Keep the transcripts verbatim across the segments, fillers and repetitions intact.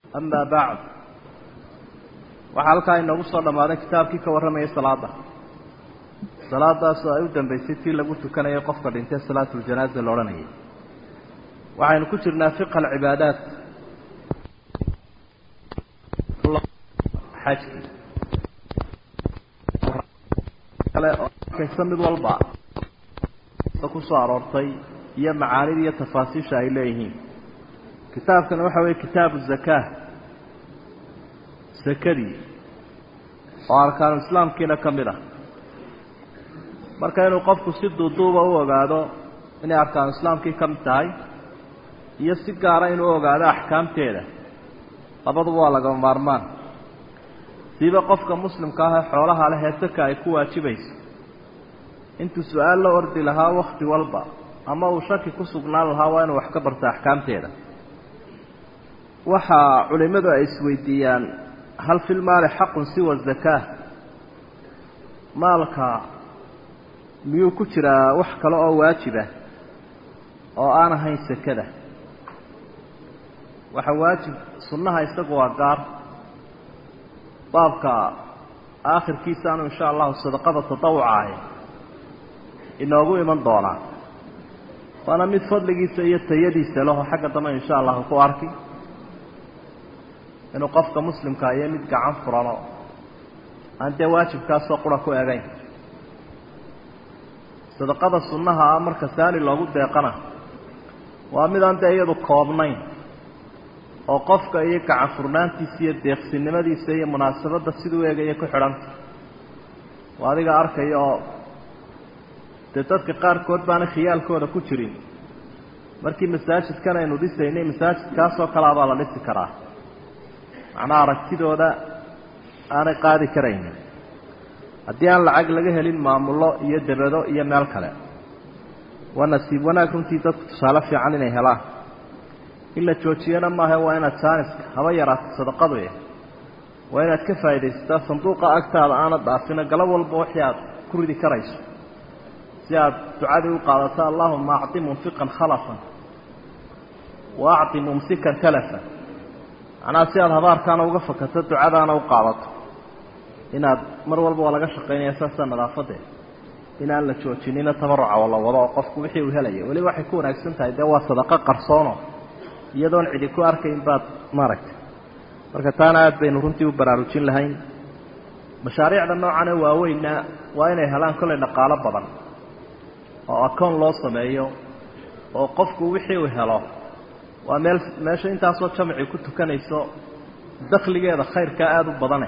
أما بعد وحالك إنه وصل لما كتابك كورمي صلاة صلاة سؤال بيستي لقلت كان يقف الانتهاء صلاة الجنازة الأولانية وعين كترنا فقه العبادات حج كيسمد والبعض تقص عرارتي هي معاني هي تفاصيل إليهم كتاب كان وحوي كتاب الزكاة سكري وأركان الإسلام كنا كمرة marka inuu qofku si duuduuba u ogaado in arkaan islaamkii ka mid tahay iyo si gaar ah inuu ogaado ahkaamteeda labaduba waa laga maarmaan siba qofka muslimka ah xoolaha leh heesaka ay ku waajibayso intuu su'aal la ordi lahaa waqti walba ama uu shaki ku sugnaan lahaa waa inuu wax ka barto ahkaamteeda waxa culimadu ay isweydiiyaan hal fil maal haqqun siwa zakaa maalka miyuu ku jiraa wax kale oo waajiba oo aan ahayn sakada waxa waajib sunnaha isagu waa gaar baabka aakhirkiisa aanu insha Allah sadaqada tadawuca inoogu iman doona wana mid fadligiisa iyo tayadiisa leh xagga dambe insha Allah ku arki inuu qofka muslimka ay mid gacan furano ante waajibkaas oo qura ku eegayn sadaqada sunnaha marka saani loogu deeqana waa mid aan iyadu koobnayn oo qofka iyo gacan furnaantiisa iyo deeqsinimadiisa iyo munaasabada sidoo eegaya ku xidhan waa adiga arkayo dadka qaar kood baan khiyaalkooda ku jirin markii masaajidkan aynu dhisaynay masaajidkaas oo kala baa la dhisi karaa ana aragtidooda aan qaadi karayn haddii aan lacag laga helin maamulo iyo dabado iyo meel kale wana siib wanaag runtii dadku tusaale fiican inay helaan illa joojiyana maaha waa inaad jaaniska haba yaraato sadaqadu ee waa inaad ka faa'iidaysataa sanduuqa agtaada aanad dhaafina galab walba wixii aad ku ridi karayso si aad ducadii u qaadato allahumma a'ti munfiqan khalafan wa a'ti mumsikan talafa ana si aad habaarkaana uga fakato ducadaana u qaadato inaad mar walba walaga shaqeynaya asaasa nadaafada inaan la joojinina tabaruca wala wada qofku wixii uu helay wali waxay ku wanaagsan tahay de waa sadaqa qarsoono iyadoon cidi ku arkayn baad marag marka taana aad baynu runtii u baraarujin lahayn mashaariicda noocan waa weyna waa inay helaan kale dhaqaale badan oo akoon loo sameeyo oo qofku wixii uu helo waa meel meesha intaas oo jamci ku tukanayso dakhligeeda khayrka aad u badan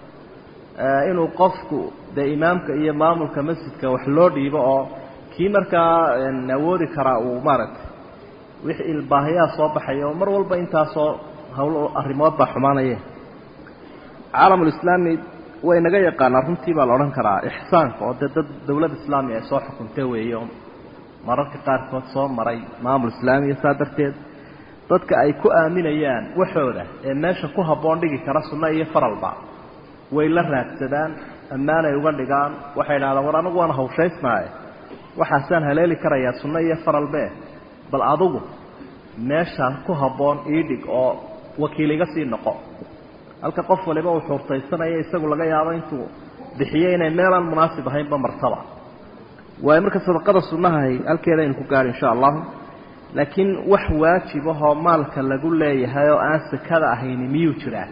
inuu qofku de imaamka iyo maamulka masjidka wax loo dhiibo oo kii markaa awoodi kara uu maarag wixii ilbaahiya soo baxayo mar walba intaas oo hawl arrimood ba xumaanayeen caalamul islaami way naga yaqaan runtii baa la oran karaa ihsaanka oo dad dawladda islaamiga ay soo xukuntay weeyo mararka qaar kood soo maray maamul islaamiga saadarteed dadka ay ku aaminayaan waxooda ee meesha ku haboon dhigi kara sunna iyo faralba way la raadsadaan ammaan ay uga dhigaan waxay ilaalaan war anagu waan hawshaysnaay waxaan haleeli karayaa sunna iyo faralbe bal adugu meesha ku haboon iidhig oo wakiiliga sii noqo halka qof waliba uu xurtaysanaya isagu laga yaabo intuu bixiyay inay meelan munaasib ahayn ba martaba way marka sadaqada sunnaha ay halkeeda in ku gaar insha Allah laakiin wax waajib ah oo maalka lagu leeyahay oo aan sakada ahayn miyuu jiraa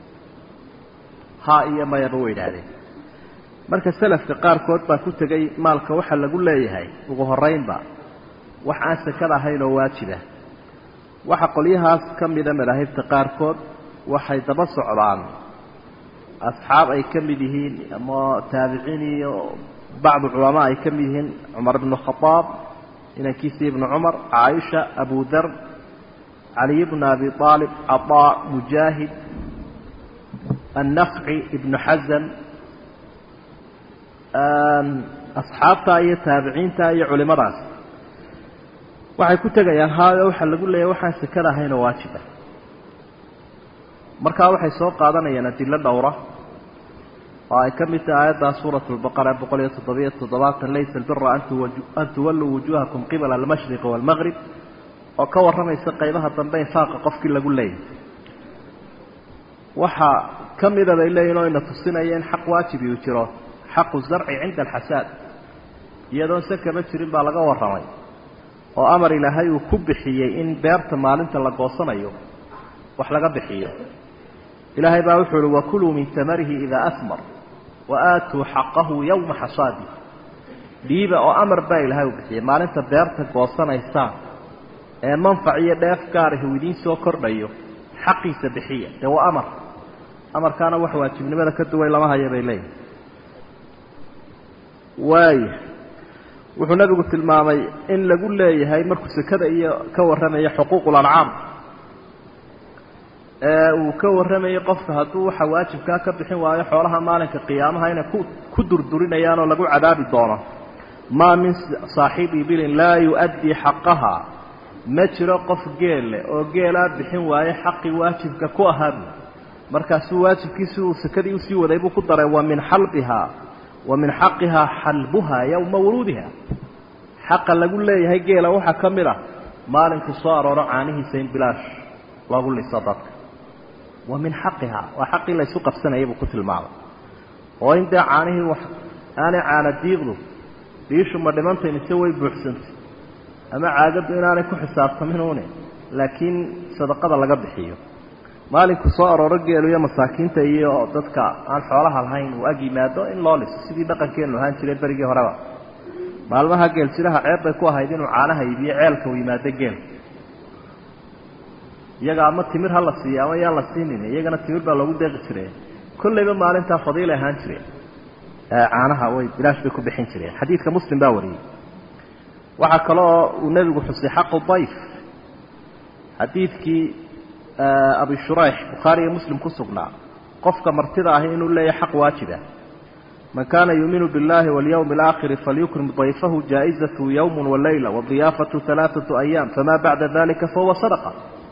ha iyo ma yaba weydaaday marka salafka qaar kood baa ku tagay maalka waxa lagu leeyahay ugu horeynba wax aan sakada ahayn oo waajiba waxa qoliyahaas kamida madaahibta qaar kood waxay daba socdaan asxaab ay kamid yihiin ama taabiciin iyo بعض العلماء ay kamid yihiin Umar ibn Khattab inankiisa ibn Umar Aisha Abu Dharr Ali ibn Abi Talib Ata Mujahid النخعي ابن حزم أصحابتا iyo taabiciinta iyo culimadaas waxay ku tagayaan haayo waxa lagu leeyahay waxaan sakada ahayn waajiba marka waxay soo qaadanayaan adilla dhowra oo ay kamid tahay aayada suuratul baqara boqol iyo toddoba iyo toddobaatan laysa albirra an tuwallu wujuhakum qibala al-mashriq wal-maghrib oo ka waramaysa qaybaha dambe faaqa qofkii lagu leeyahay waxa kamida bay leeyeen inay tusinayeen xaq waajibi u jiro xaqu zarci cinda alxasaad iyadoo sakaba jirin baa laga waramay oo amar ilaahay uu ku bixiyay in beerta maalinta la goosanayo wax laga bixiyo ilaahay baa wuxuu yiri wakulu min tamarihi idha athmar wa aatu haqqahu yawma hasadi diiba oo amar baa ilaahay uu bixiyay maalinta beerta goosanaysa ee manfaciyo dheef gaar ah widiin soo kordhayo xaqiisa bixiya ee waa amar amarkaana wax waajibnimada ka duway lama hayo bay leeyihiin waay wuxuu nabigu tilmaamay in lagu leeyahay markuu sakada iyo ka warramaya xuquuqul an'aam ee uu ka warramay qofka hadduu waxa waajibka ka bixin waayo xoolaha maalinka qiyaamaha inay ku ku durdurinayaan oo lagu cadaabi doono ma min saahibi bil la yuaddi haqqaha ma jiro qof geel oo geela bixin waayo xaqi waajibka ku ahaa markaas waajibkiisu uu sakadii u sii waday buu ku daray wa min halbiha wa min haqqiha halbuha yawma wurudiha xaq lagu leeyahay geela waxa kamida maalinka soo arooro caanihiisa in bilaash lagu lisadad wa min haqqiha wa haqqi la isku qabsanayay buu ku tilmaamay oo inta caanihii wax aana caana diiqdu diishu ma dhimantay mise way buuxsantay ama caagadu inaanay ku xisaabtaminuune laakiin sadaqada laga bixiyo maalinku soo arooro geelu iyo masaakiinta iyo dadka aan xoolaha lahayn uu agimaado in loo liso sidii dhaqankeenu ahaan jiray barigii horeba maalmaha geel jiraha ceeb bay ku ahayd inuu caanaha iibiyo ceelka u yimaado geel iyaga ama timir hal la siiyo ama yaan la siinin iyagana timir baa lagu deeqi jiray kullayba maalinta fadiila ahaan jiray caanaha way bilaash bay ku bixin jireen xadiidka muslim baa wariyay waxa kale oo uu nabigu xusay xaqu dayf xadiidkii abi shurayh bukhari iyo muslim ku sugnaa qofka martida ah inuu leeyahay xaq waajiba man kana yu'minu billahi wal yawmil aakhir falyukrim dayfahu jaa'izatu yawmun wa layla wa diyafatu thalathatu ayyam fama ba'da dhalika fa huwa sadaqa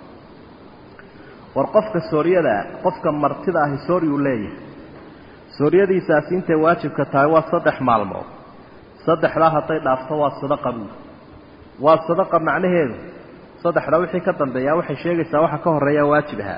war qofka sooriyada qofka martida ah sooriyu leeyahay sooriyadiisaas intay waajibka tahay waa saddex maalmood saddexda haday dhaafto waa sadaqa waa sadaqa macnaheedu saddexda wixii ka dambeeya waxay sheegaysaa waxa ka horeeya waajibaha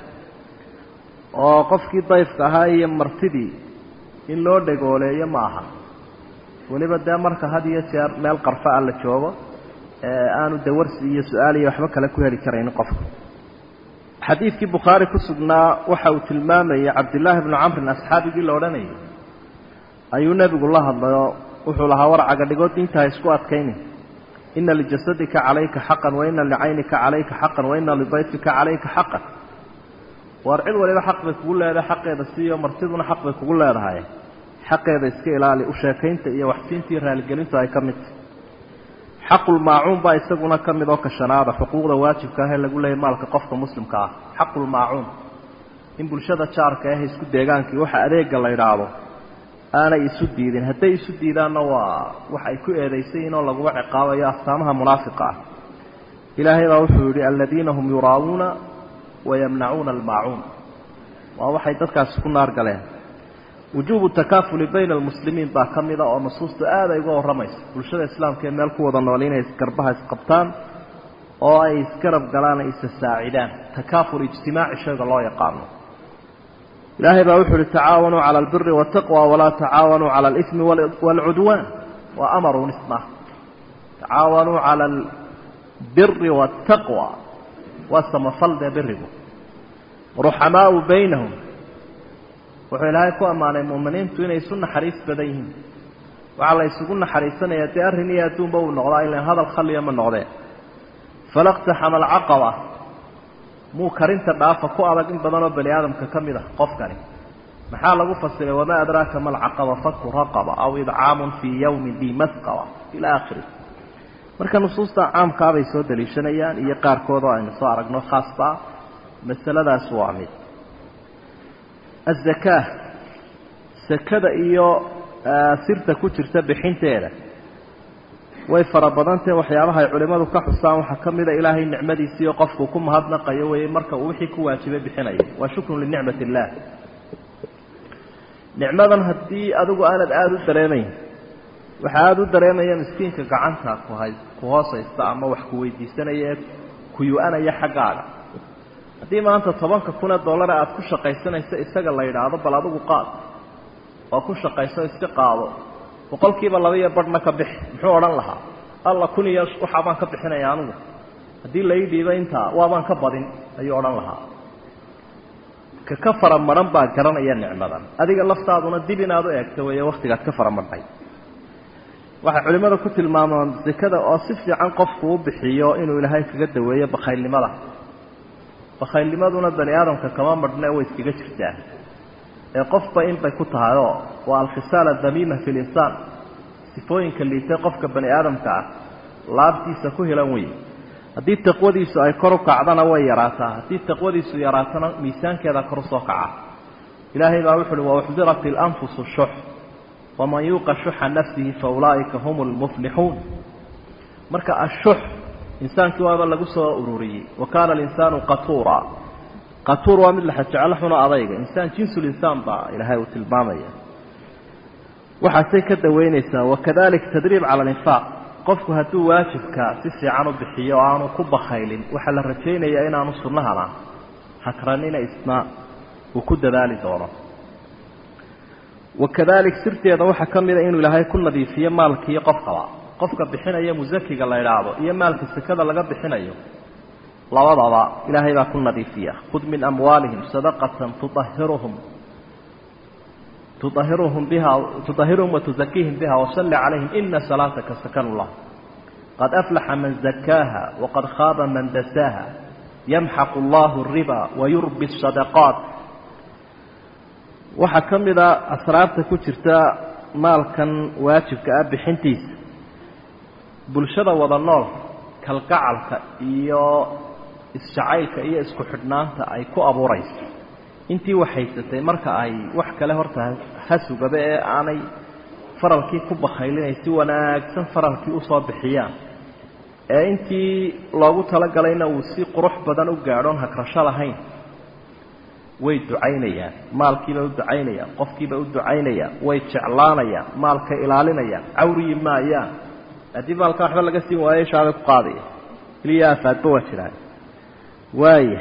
oo qofkii dayfka ahaa iyo martidii in loo dhagooleeyo ma aha waliba de marka had iyo jeer meel qarfa ah la joogo ee aanu dawarsi iyo su'aal iyo waxba kale ku heli karayn qofka xadiidkii bukhari ku sugnaa waxa uu tilmaamay abdullah ibn amr asxaabigii la oranayay ayuu nabigu la hadlayo wuxuu lahaa warcaga dhigood inta isku adkaynin إن لجسدك عليك حقا وإن لعينك عليك حقا وإن لضيفك عليك حقا وارعد وليبا حق بكقول هذا حق هذا السيو مرتدنا حق بكقول هذا هاي حق هذا اسكي إلالي أشاكينت إيا وحسينتي رالقلينت هاي كمت حق الماعون با يستقونا كمت وكا الشنادة حقوق واجب كاهي اللي قول لها مالك قفت مسلم كاه حق الماعون إن بلشادة شعر كاهي اسكو ديغانكي وحا أريق الله يرعبه أنا يسديدين هدا يسديدان waa waxay ku eedeysay in lagu ciqaabayo astaamaha munaafiqa ilaahay baa wuxuu yiri alladina hum yuraawuna wa yamna'una al-ma'un waa waxay dadkaas ku naar galeen wujubu takaful bayna al-muslimin ba kamida oo nasuusta aad ay uga waramayso bulshada islaamka ee meel ku wada nool inay iskarbaha isqabtaan oo ay iskarab galaan ay isaacidaan takaful ijtimaaci shayga loo yaqaano إلهي بأوحر تعاونوا على البر والتقوى ولا تعاونوا على الإثم والعدوان وأمروا نسمه تعاونوا على البر والتقوى وسمفلد برهم رحماء بينهم وحيلها يكون أمانا المؤمنين تون يسون حريص بديهم وعلى يسون حريصنا يتأرهن ياتون بو النغضاء إلا هذا الخلي من النغضاء فلاقتحم العقبة مو كرنت ضعف كو adag in badan oo bani aadamka kamida qofkani maxaa lagu fasiray wama adraka mal aqaba fakku raqaba aw id'am fi yawm di masqawa ila akhir marka nusuusta caamka bay soo daliishanayaan iyo qaar kood oo aynu soo aragno khaasba masaladaas waa mid az-zakah sakada iyo sirta ku jirta bixinteeda way farabadantay waxyaabaha ay culimadu ka xusaan waxa kamida ilaahay nicmadiisa iyo qofku ku mahadnaqayo way marka uu wixii ku waajibay bixinayo wa shukru li ni'matillah nicmadan hadii adigu aanad aad u dareemayn waxa aad u dareemaya miskiinka gacanta ku hay ku hoosaysta ama wax ku weydiisanaya ku yu'anaya xaqaaga haddii maanta tobanka kun oo dollar aad ku shaqaysanayso isaga la yidhaahdo bal adigu qaad oo ku shaqayso iska qaado boqolkiiba laba iyo badhna ka bixi muxuu odhan lahaa alla kun iyo waxaa baan ka bixinaya anigu haddii la ii dhiiba intaa waabaan ka badin ayuu odhan lahaa ka ka faramaran baa garanaya nicmadan adiga laftaaduna dib inaad u eegto weeye waktigaad ka faramarnay waxay culimmada ku tilmaamaan zakada oo si fiican qofku u bixiyo inuu ilaahay kaga daweeyo bakhaylnimada bakhaylnimaduna bani aadamka kama marhne way iskaga jirtaa ee qofba inbay ku tahayoo waa alkhisaal adamiima fi linsaan sifooyinka liitay qofka bani aadamka ah laabtiisa ku helan wey haddii taqwadiisu ay kor u kacdana way yaraataa haddii taqwadiisu yaraatana miisaankeeda kor usoo kaca ilaahay baa wuxu uhi wauxdirat ilanfusu shux waman yuuqa shuxa nafsihi faulaa'ika hum lmuflixuun marka ashux insaankii waaba lagu soo ururiyey wa kaana alinsaanu qatuura qatuur waa mid laxa jeclo xuno adayga insaan jinsulinsaan baa ilaahay uu tilmaamaya waxaasay ka daweynaysaa wakadalik tadriib cala alinfaaq qofku hadduu waajibka si fiican u bixiyo oo aanu ku bakhaylin waxaa la rajaynayaa inaanu sunnahana hakranina isna uu ku dadaali doono wakadalik sirteeda waxaa ka mida inuu ilaahay ku nadiifiyo maalkiiyo qofkaba qofka bixinaya musakiga la idhaahdo iyo maalka sekada laga bixinayo labadaba ilaahay baa ku nadiifiya khud min amwaalihim sadaqatan tuطahiruhum tuطahiruhum biha tuطahiruhum watuzakiihim biha wasalli calayhim ina salaataka sakanu lah qad aflaxa man zakaaha waqad khaaba man dasaaha yamxaqu allahu الriba wayurbi الsadaqaat waxaa ka mida asraarta ku jirta maalkan waajibka ah bixintiisa bulshada wada nool kalgacalka iyo isjacaylka iyo isku xidhnaanta ay ku abuurayso intii waxaysatay marka ay wax kale horta hasugaba ee aanay faralkii ku bakhaylinay si wanaagsan faralkii usoo bixiyaan ee intii loogu talagalayna uu si qurux badan u gaadhoon hagrasho lahayn way ducaynayaan maalkiibay u ducaynayaan qofkiibay u ducaynayaan way jeclaanayaan maalkay ilaalinayaan cawriyi maayaan haddii maalka waxba laga siin waayo shaabay ku qaadaya keliya afaadba waa jiraan waaya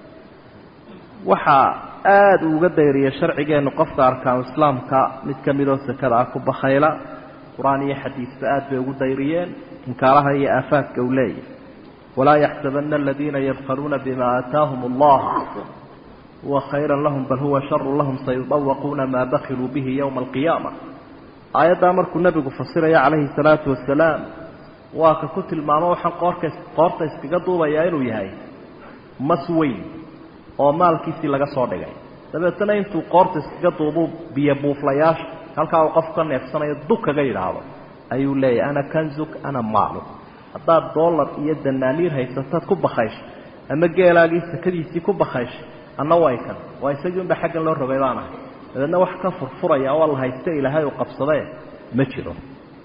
waxaa aada uga dayriyay sharcigeennu qofka arkaanu islaamka mid ka midoo sakada ah ku bakhayla qur-aan iyo xadiisba aad bay ugu dayriyeen inkaaraha iyo aafaadka uu leeyahy walaa yaxsabana aladiina yabkhaluuna bima aataahum allah huwa khayra lahum bal huwa sharu lahum sayudawaquuna maa bakiluu bihi yowma alqiyaama aayaddaa markuu nebigu fasiraya calayhi salaatu wasalaam waa ka ku tilmaamo waxaan qoorka qoorta iskaga duubayaa inuu yahay mas weyn oo maalkiisii laga soo dhigay dabeetana intuu qoorta iskaga duubuu biyo buuflayaasha halkaa uu qofku ka neefsanayo dug kaga yidhaahdo ayuu leeyahay ana kanzuk ana maaluk haddaad dollar iyo danaaniir haysataad ku bakhayshay ama geelaagii sakadiisii ku bakhayshay anna way kan waa isagii unba xaggan loo rogay baan ahay dabeedna wax ka furfuraya oo la haysta ilaahay uu qabsadee ma jiro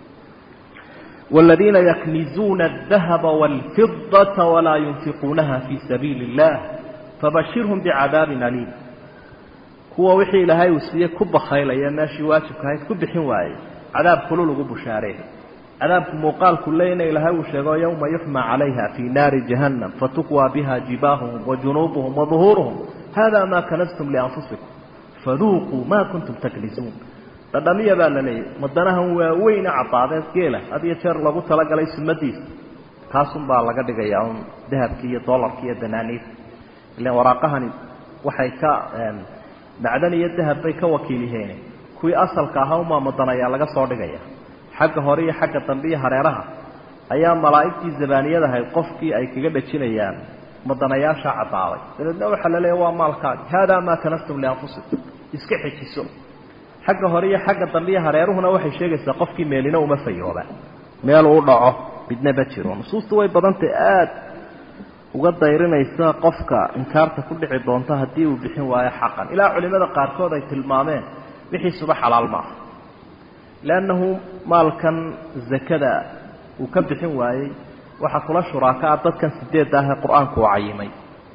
والذين يكنزون الذهب والفضة ولا ينفقونها في سبيل الله فبشرهم بعذاب أليم هو وحي لهاي وسيا كب خيل يا ماشي واجب هاي كب حواي عذاب كله لجب شارين عذاب مقال كلنا لهاي وشجع يوم يحمى عليها في نار جهنم فتقوى بها جباههم وجنوبهم وظهورهم هذا ما كنزتم لأنفسكم فذوقوا ما كنتم تكنزون تدمية بالله مدنها وين عطاء كيله هذه شر لابد تلاقي ليس مديس كاسم بالله قد جايهم ذهب كي دولار كي دنانير اللي وراقهني وحيكا بعدين يذهب بيك وكيلهين كوي أصل كهوما مدنيا لقى صار جايه حق هوري حق تنبيه هريرها أيام ملائكة الزبانية ده القفكي أي كجبة شنيان مدنيا شاع طاوي لأنه حلل هو مالك هذا ما كنستم لأنفسكم يسكحك السوق حق هوري حق تنبيه هريرهنا وحي شيء قفكي ميلنا وما فيهوبا ميل وضعه بدنا بتشيرون نصوص توي بدنت آد وقد دايرنا يسا قفكا إنكارت كل عدونتها دي وبحين ويا حقا إلى علماء قاركود يتلمامين بحي صباح على الماء لأنه مالكا زكدا وكبحين واي وحكولا شراكاء ضدكا سديد داها قرآن كوعيمي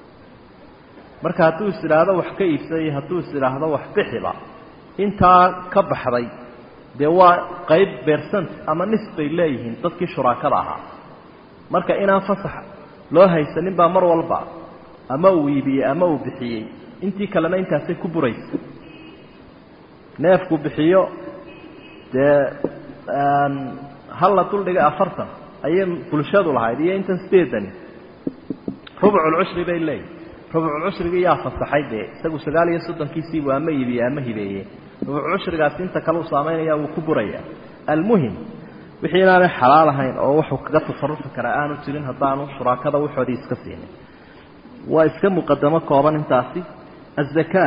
مركا هاتو يسير هذا وحكا يسي هاتو يسير هذا وحبحبا انتا كبحضي ديوا قيب بيرسنت اما نسبة إليهن ضدكي شراكاء لها مركا إنا فصح لو هيسنين با مر والبا ama uu iibiyey ama uu bixiyey intii kalena intaasay ku buraysa neefku bixiyo dee hal la duldhigay afartan ayay bulshadu lahayd iyo intan sideedani rubculcushri bay leeyihin rubculcushrigii yaa fasaxay dee isagu sagaal iyo soddonkiisiibu ama iibiyey ama hibeeyey rubculcushrigaasi inta kale uu saamaynaya wuu ku burayaa almuhim wixii inaanay xalaal ahayn oo wuxuu kaga tasarufi karaa aanu jirin haddaanu shuraakada waxoodii iska siinin waa iska muqadamo kooban intaasi azakaa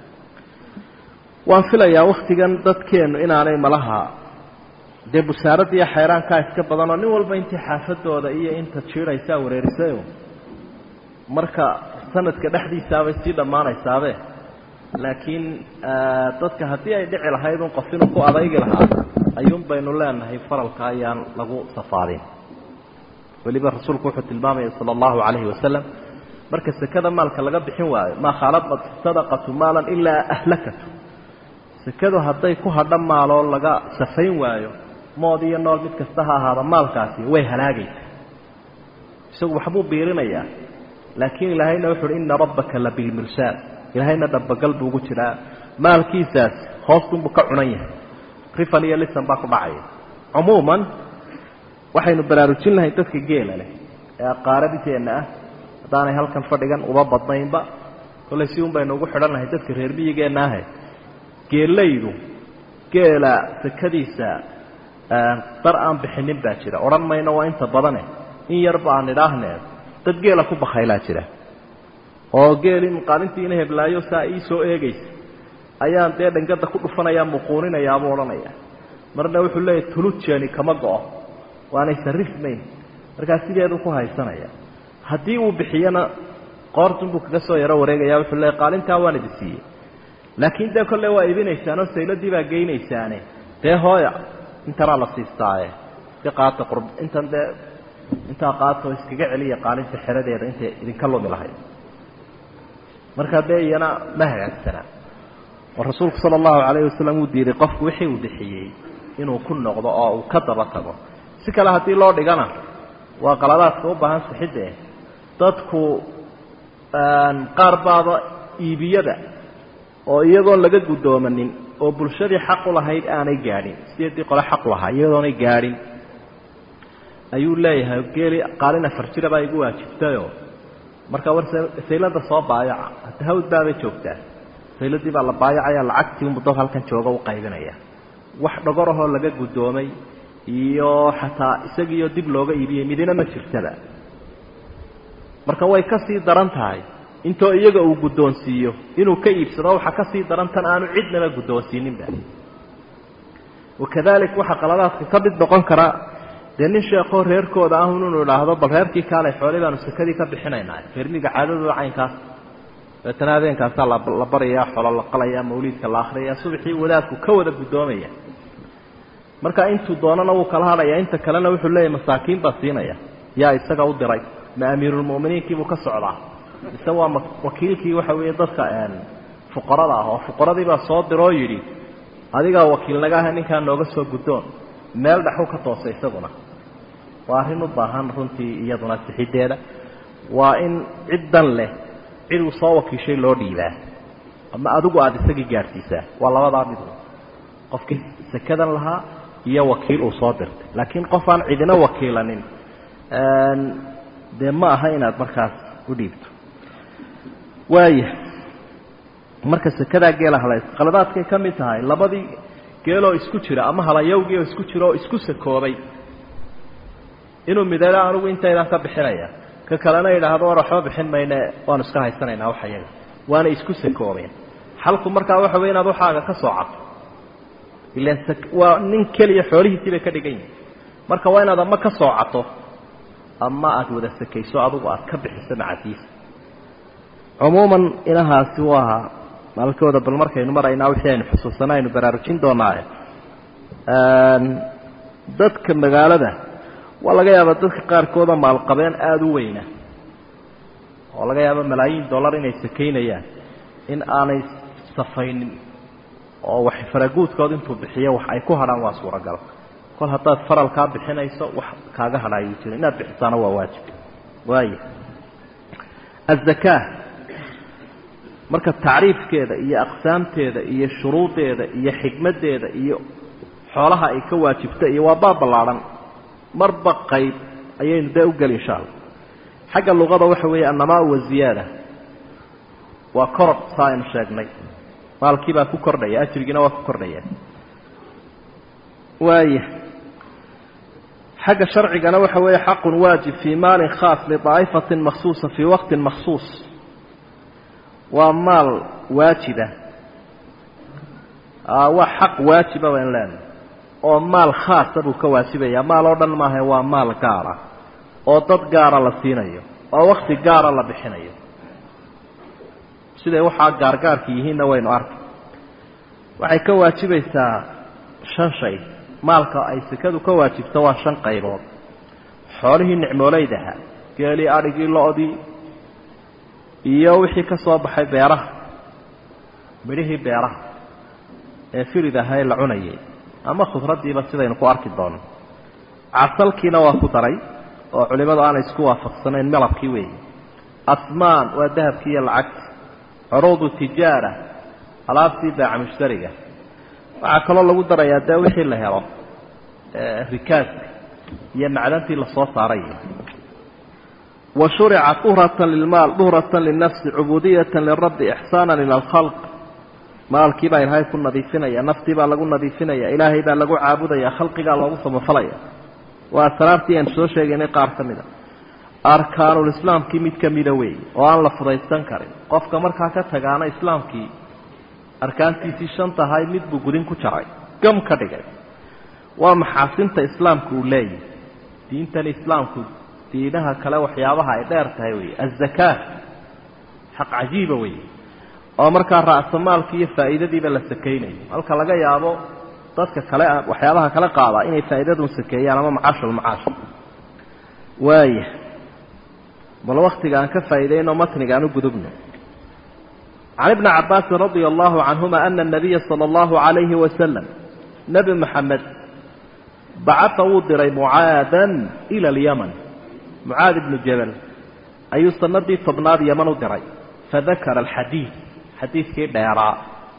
waan filayaa waktigan dadkeennu inaanay malaha dee busaaradda iyo xayraankaa iska badanoo nin walba intii xaafadooda iyo inta jiiraysaa wareerisayo marka sanadka dhexdiisaabay sii dhammaanaysaabe laakiin dadka haddii ay dhici lahayd un qof inuu ku adaygi lahaa ayuun baynu leenahay faralka ayaan lagu safaadin weliba rasuulku wuxuu tilmaamaya sala allahu calayhi wasalam marka sekada maalka laga bixin waayo maa khaalaqat sadaqatu maalan ilaa ahlakatu sekadu hadday ku hadha maaloo laga safayn waayo mood iyo nool mid kasta ha ahaada maalkaasi way halaagaysa isagu waxbuu biirinayaa laakiin ilaahayna wuxu uhi ina rabbaka la bilmirsaad ilaahayna dhabagal buu ugu jiraa maalkiisaas hoostunbuu ka cunan yahay rifan iyo lisan baa ku dhacaya cumuuman waxaynu baraarujin lahay dadka geela leh ee aqaarabiteenna ah haddaanay halkan fadhigan uba badnaynba kollay si un baynu ugu xidhan lahay dadka reer miyigeenna ahe geelaydu geela sekadiisa dar aan bixinin baa jira odhan mayno waa inta badane in yarba aan idhaahnee dad geela ku bakhaylaa jira oo geelin qaalintiina heblaayo saa ii soo eegaysa ayaan dee dhangada ku dhufanayaa muquuninayaabuu odhanaya marna wuxuu leeyahy tulujani kama go-o waanay sarrifmayn markaa sideedu ku haysanaya haddii uu bixiyana qoortunbuu kaga soo yaro wareegaya wuxuu leeyahy qaalintaa waan idi siiyey laakiin dee kolle waa ibinaysaanoo sayladii baa geynaysaane dee hooya intanaa la siistaaye si qaata qurb intan dee intaa qaatoo iskaga celiya qaalinta xeradeeda intay idinka lumi lahayd markaa dee iyana ma hagaagsanaa oo rasuulku sala allahu calayhi wasalam uu diiday qofku wixii uu bixiyey inuu ku noqdo oo uu ka daba tago si kale haddii loo dhigana waa qaladaadka u baahan sixidde dadku qaar baaba iibiyada oo iyagoon laga guddoomanin oo bulshadii xaq u lahayd aanay gaadhin sideedii qole xaq u lahaa iyadoonay gaadhin ayuu leeyahay geeli qaalin afar jira baa igu waajibtayoo marka war saylada soo baayaca hadda hawd baabay joogtaa sayladii baa la baayacaya lacagtii unbu dad halkan jooga u qaybinaya wax dhogorahoo laga guddoomay iyo xataa isagiiyo dib looga iibiyey midina ma jirtaba marka way ka sii daran tahay intoo iyaga uu guddoonsiiyo inuu ka iibsado waxa ka sii daran tan aanu cidnaba guddoonsiininba wakadalik waxa qaladaadka ka mid noqon karaa dee nin sheekoo reerkooda ah inuu idhaahdo bal reerkii kaalay xoolay baanu sekadii ka bixinaynaa reermiga caadadooda caynkaas deetana habeenkaasaa la barayaa xolo la qalayaa mawliidka la akriyaya subaxii wadaadku ka wada guddoomaya marka intuu doonana wuu kala hadhayaa inta kalena wuxuu leeyahy masaakiin baa siinaya yaa isaga u diray ma amiirulmu'miniinkiibuu ka socdaa mise waa wakiilkii waxa weeye dadka fuqarada ah oo fuqaradii baa soo diroo yidhi adigaa wakiil naga aha ninkaa nooga soo guddoon meel dhaxu ka toosay isaguna waa arrin u baahan runtii iyaduna sixiddeeda waa in ciddan leh cid uu soo wakiishay loo dhiibaa ama adigu aada isagii gaadhsiisaa waa labadaa mid qofkii sekadan lahaa iyo wakiil uu soo dirtay laakiin qof aan cidina wakiilanin dee ma aha inaad markaas u dhiibto waaya marka sekadaa geela halays qaladaadkay ka mid tahay labadii geeloo isku jira ama halayawgii oo isku jira oo isku sakoobay inuu midaylo anugu intaydaan ka bixinaya ka kalena yidhaahdo war waxba bixin mayne waanu iska haysanaynaa wax iyaga waana isku sakoobeen xalku markaa waxa wey inaad waxaaga ka soo cadto ilaan waa nin keliya xoolihiisii bay ka dhigan yihin marka waa inaad ama ka soo cato ama aada wada sakayso adugu aada ka bixiso macadiisa cumuuman inahaasi waa maalkooda bal markaynu maraynaa wixii aynu xusuusana aynu baraarujin doonaaye dadka magaalada waa laga yaabaa dadka qaarkooda maalqabeen aada u weyna oo laga yaabo malaayiin dollar inay sakaynayaan in aanay safaynin oo wax faraguudkood intuu bixiyo wax ay ku hadhaan waa suuragal kol haddaad faralkaa bixinayso wax kaaga hadhaayuu jiro inaad bixisaana waa waajib waaya الزكاة marka taariifkeeda iyo aqsaamteeda iyo shuruudeeda iyo xigmadeeda iyo xoolaha ay ka waajibta iyo waa baabalaaran marba qayb ayaynu daa u gal insha Allah xagga luqada waxa weeye annamaa wa ziyaada waa koror saayn sheegnay maalkii baa ku kordhaya ajrigiina waa ku kordhaya waaye xagga sharcigana waxa weeye xaqun waajib fi maalin khaas li daa'ifatin makhsuusa fi waqtin makhsuus waa maal waajiba ah waa xaq waajiba waan laan oo maal khaas ah buu ka waajibaya maal oo dhan ma aha waa maal gaar ah oo dad gaar ah la siinayo oo waqti gaar ah la bixinayo sida waxa gaar gaarka yihiin waynu arkay waxay ka waajibaysaa shan shay maalka ay sakadu ka waajibto waa shan qaybood xoolihii nicmoolaydaha geeli arigi lo'dii iyo wixii ka soo baxay beeraha midhihii beeraha ee firidaha la cunayay ama khudradiiba sidaynu ku arki doono asalkiina waa ku daray oo culimadu aan isku waafaqsanayn malabkii weey asmaan waa dahabkii iyo lacagta عروض التجارة alaabtii baaca mushtariga waxa kaloo lagu darayaa daa wixii la helo rikaas iyo macdantii la soo saaray وشرع طهرة للمال طهرة للنفس عبودية للرب إحسانا إلى الخلق مالكي با إلهي كن نظيفينيا نفسي با لغو نظيفينيا إلهي با لغو عابديا خلقي با لغو سمفليا وأسرارتي أنسو شيئين قار كميدا أركان الإسلام كي ميد كميدا وي وأن لفضيستان كارين قفك مركا كتغانا إسلام كي أركان تيسي شانتا هاي ميد بقودين كو شرعي كم كدغاي ومحاسنة إسلام كو لي دينتا الإسلام كو diinaha kale waxyaabaha ay dheer tahay way az-zakat xaq cajiib way oo marka ra'samaalka iyo faa'iidadiiba la sakeeyay halka laga yaabo dadka kale waxyaabaha kala qaada inay faa'iidadu sakeeyaan ama macaashul macaash way bal waqtiga aan ka faa'iideyno matniga aan u gudubno عن ابن عباس رضي الله عنهما أن النبي صلى الله عليه وسلم نبي محمد بعث وضري معاذا إلى اليمن معاذ بن جبل أي صندي طبناد يمن ودري فذكر الحديث حديث كي ديراء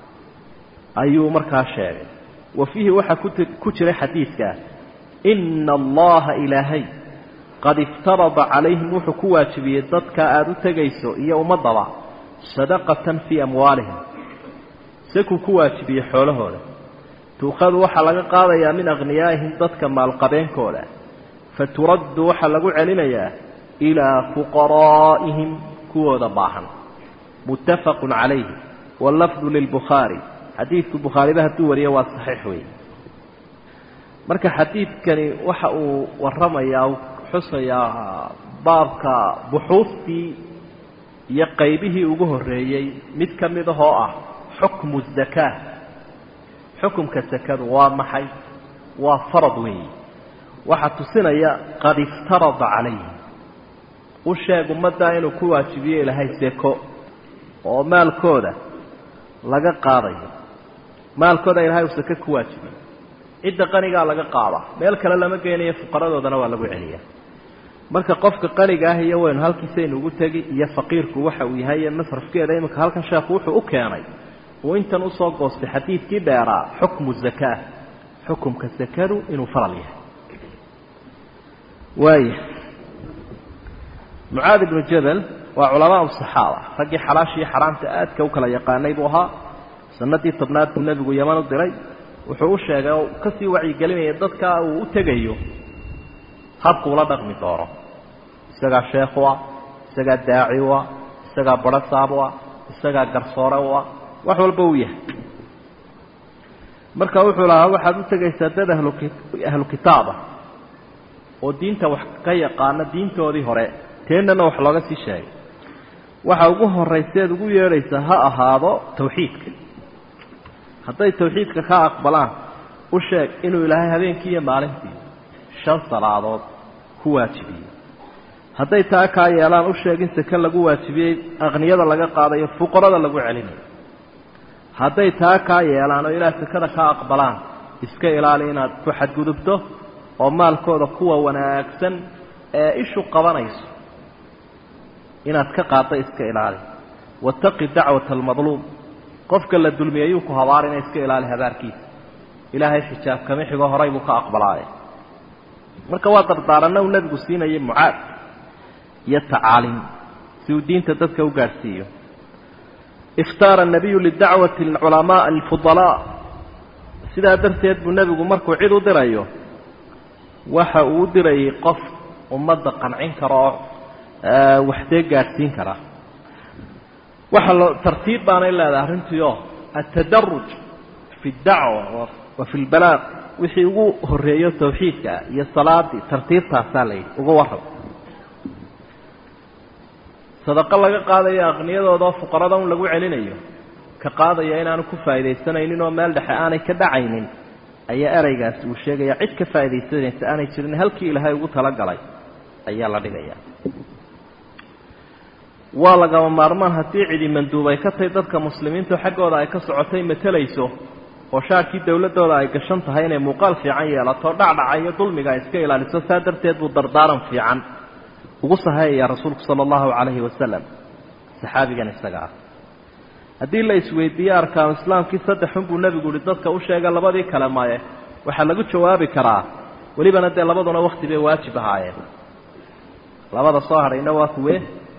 أي مركا شاعر وفيه وحا كتر حديث كان إن الله إلهي قد افترض عليهم وحكوات بيدتك آدو تقيسو إيا ومضبع صدقة في أموالهم سكو كوات بيحوله تأخذ وحا لغا قاضيا من أغنيائهم ضدك مع القبين كولا فترد وحلقوا علينا إلى فقرائهم كوذا باحا متفق عليه واللفظ للبخاري حديث البخاري به التوري والصحيح وي مركا حديث كان وحقوا ورميا وحصيا بابك بحوثتي يقيبه وجه الرئي متكمده حكم الزكاة حكم كالزكاة ومحي وفرض وي waxaa tusinaya qad iftarada calayhi u sheeg ummadda inuu ku waajibiyo ilaahay seko oo maalkooda laga qaadayo maalkooda ilaahay uu seko ku waajibiyo cidda qaniga laga qaada meel kale lama geenayo fuqaradoodana waa lagu celiya marka qofka qaniga ah iyo weyn halkiisa inuu ugu tagi iyo faqiirku waxa uu yahay masrafkeeda imika halkan sheekhu wuxuu u keenay oo intan u soo goostay xadiidkii dheeraa xukmu zakaa xukumka zakadu inuu faral yahay واي معاذ بن جبل وعلماء الصحابة رجي حلاشي حرام تآت كوكلا يقاني بوها سنتي طبنات النبي يمان الدري وحوش يقاو كسي وعي قلمي يددك وتقيو هبقوا ولا دغمي دورا استقى الشيخوا استقى الداعيوا استقى برصابوا استقى قرصوروا وحو البوية مركا وحو لها واحد وتقي سدد أهل كتابة oo diinta wax ka yaqaan diintoodii hore teenana wax laga sii sheegay waxa ugu horeeyay ugu yeeraysa ha ahaado tawxiidka haday tawxiidka ka aqbalaan u sheeg inuu ilaahay habeenkii iyo maalintii shan salaadood ku waajibiyay haday taa ka yeelaan u sheeg in saka lagu waajibiyay aqniyada laga qaadayo fuqarada lagu celinayo haday taa ka yeelaan oo ilaahay sakada ka aqbalaan iska ilaali inaad ku xadgudubto oo maalkooda kuwa wanaagsan ee ishu qabanayso inaad ka qaado iska ilaali wattaqi dacwata almadluum qofka la dulmiyay ayuu ku habaarina iska ilaali habaarkiisa ilaahay xijaab kama xigo horay buu ka aqbalaaye marka waa dardaaranna uu nabigu siinayay Mucaad iyo tacaalim si uu diinta dadka u gaarsiiyo ikhtaara an-nabiy lid'awati al-ulama al-fudala sida darteed buu nabigu markuu cid u dirayo waxa uu diray qof ummadda qancin karo waxtee gaarsiin kara waxa la tartiib baan ilaa arintiyo at-tadarruj fi ad-da'wa wa fi al-balagh wixii ugu horeeyo tawxiidka iyo salaadi tartiibta salay ugu warrab sadaqa laga qaadayo aqniyadooda fuqarada un lagu celinayo ka qaadaya inaanu ku faa'iideysanaynin oo meel dhexe aanay ka dhacaynin ayaa eraygaas uu sheegaya cid ka faa'iideysanaysa aanay jirin halkii ilaahay ugu tala galay ayaa la dhigaya waa laga maarmaan hadii cidi manduubay ka tahay dadka muslimiinta xaggooda ay ka socotay matalayso oo shaarkii dawladooda ay gashan tahay inay muuqaal fiican yeelato dhacdhacayo dulmiga iska ilaaliso saadarteed buu dardaaran fiican ugu sahaayay rasuulku sallallahu alayhi wasallam saxaabigan isaga hadii la isweydiiyo arkaan islaamkii saddexun buu nabigu dadka u sheegay labadii kale maaye waxa lagu jawaabi karaa walibana de labaduna waqti bay waajib ahaayeen labada soo harayna waa kuwe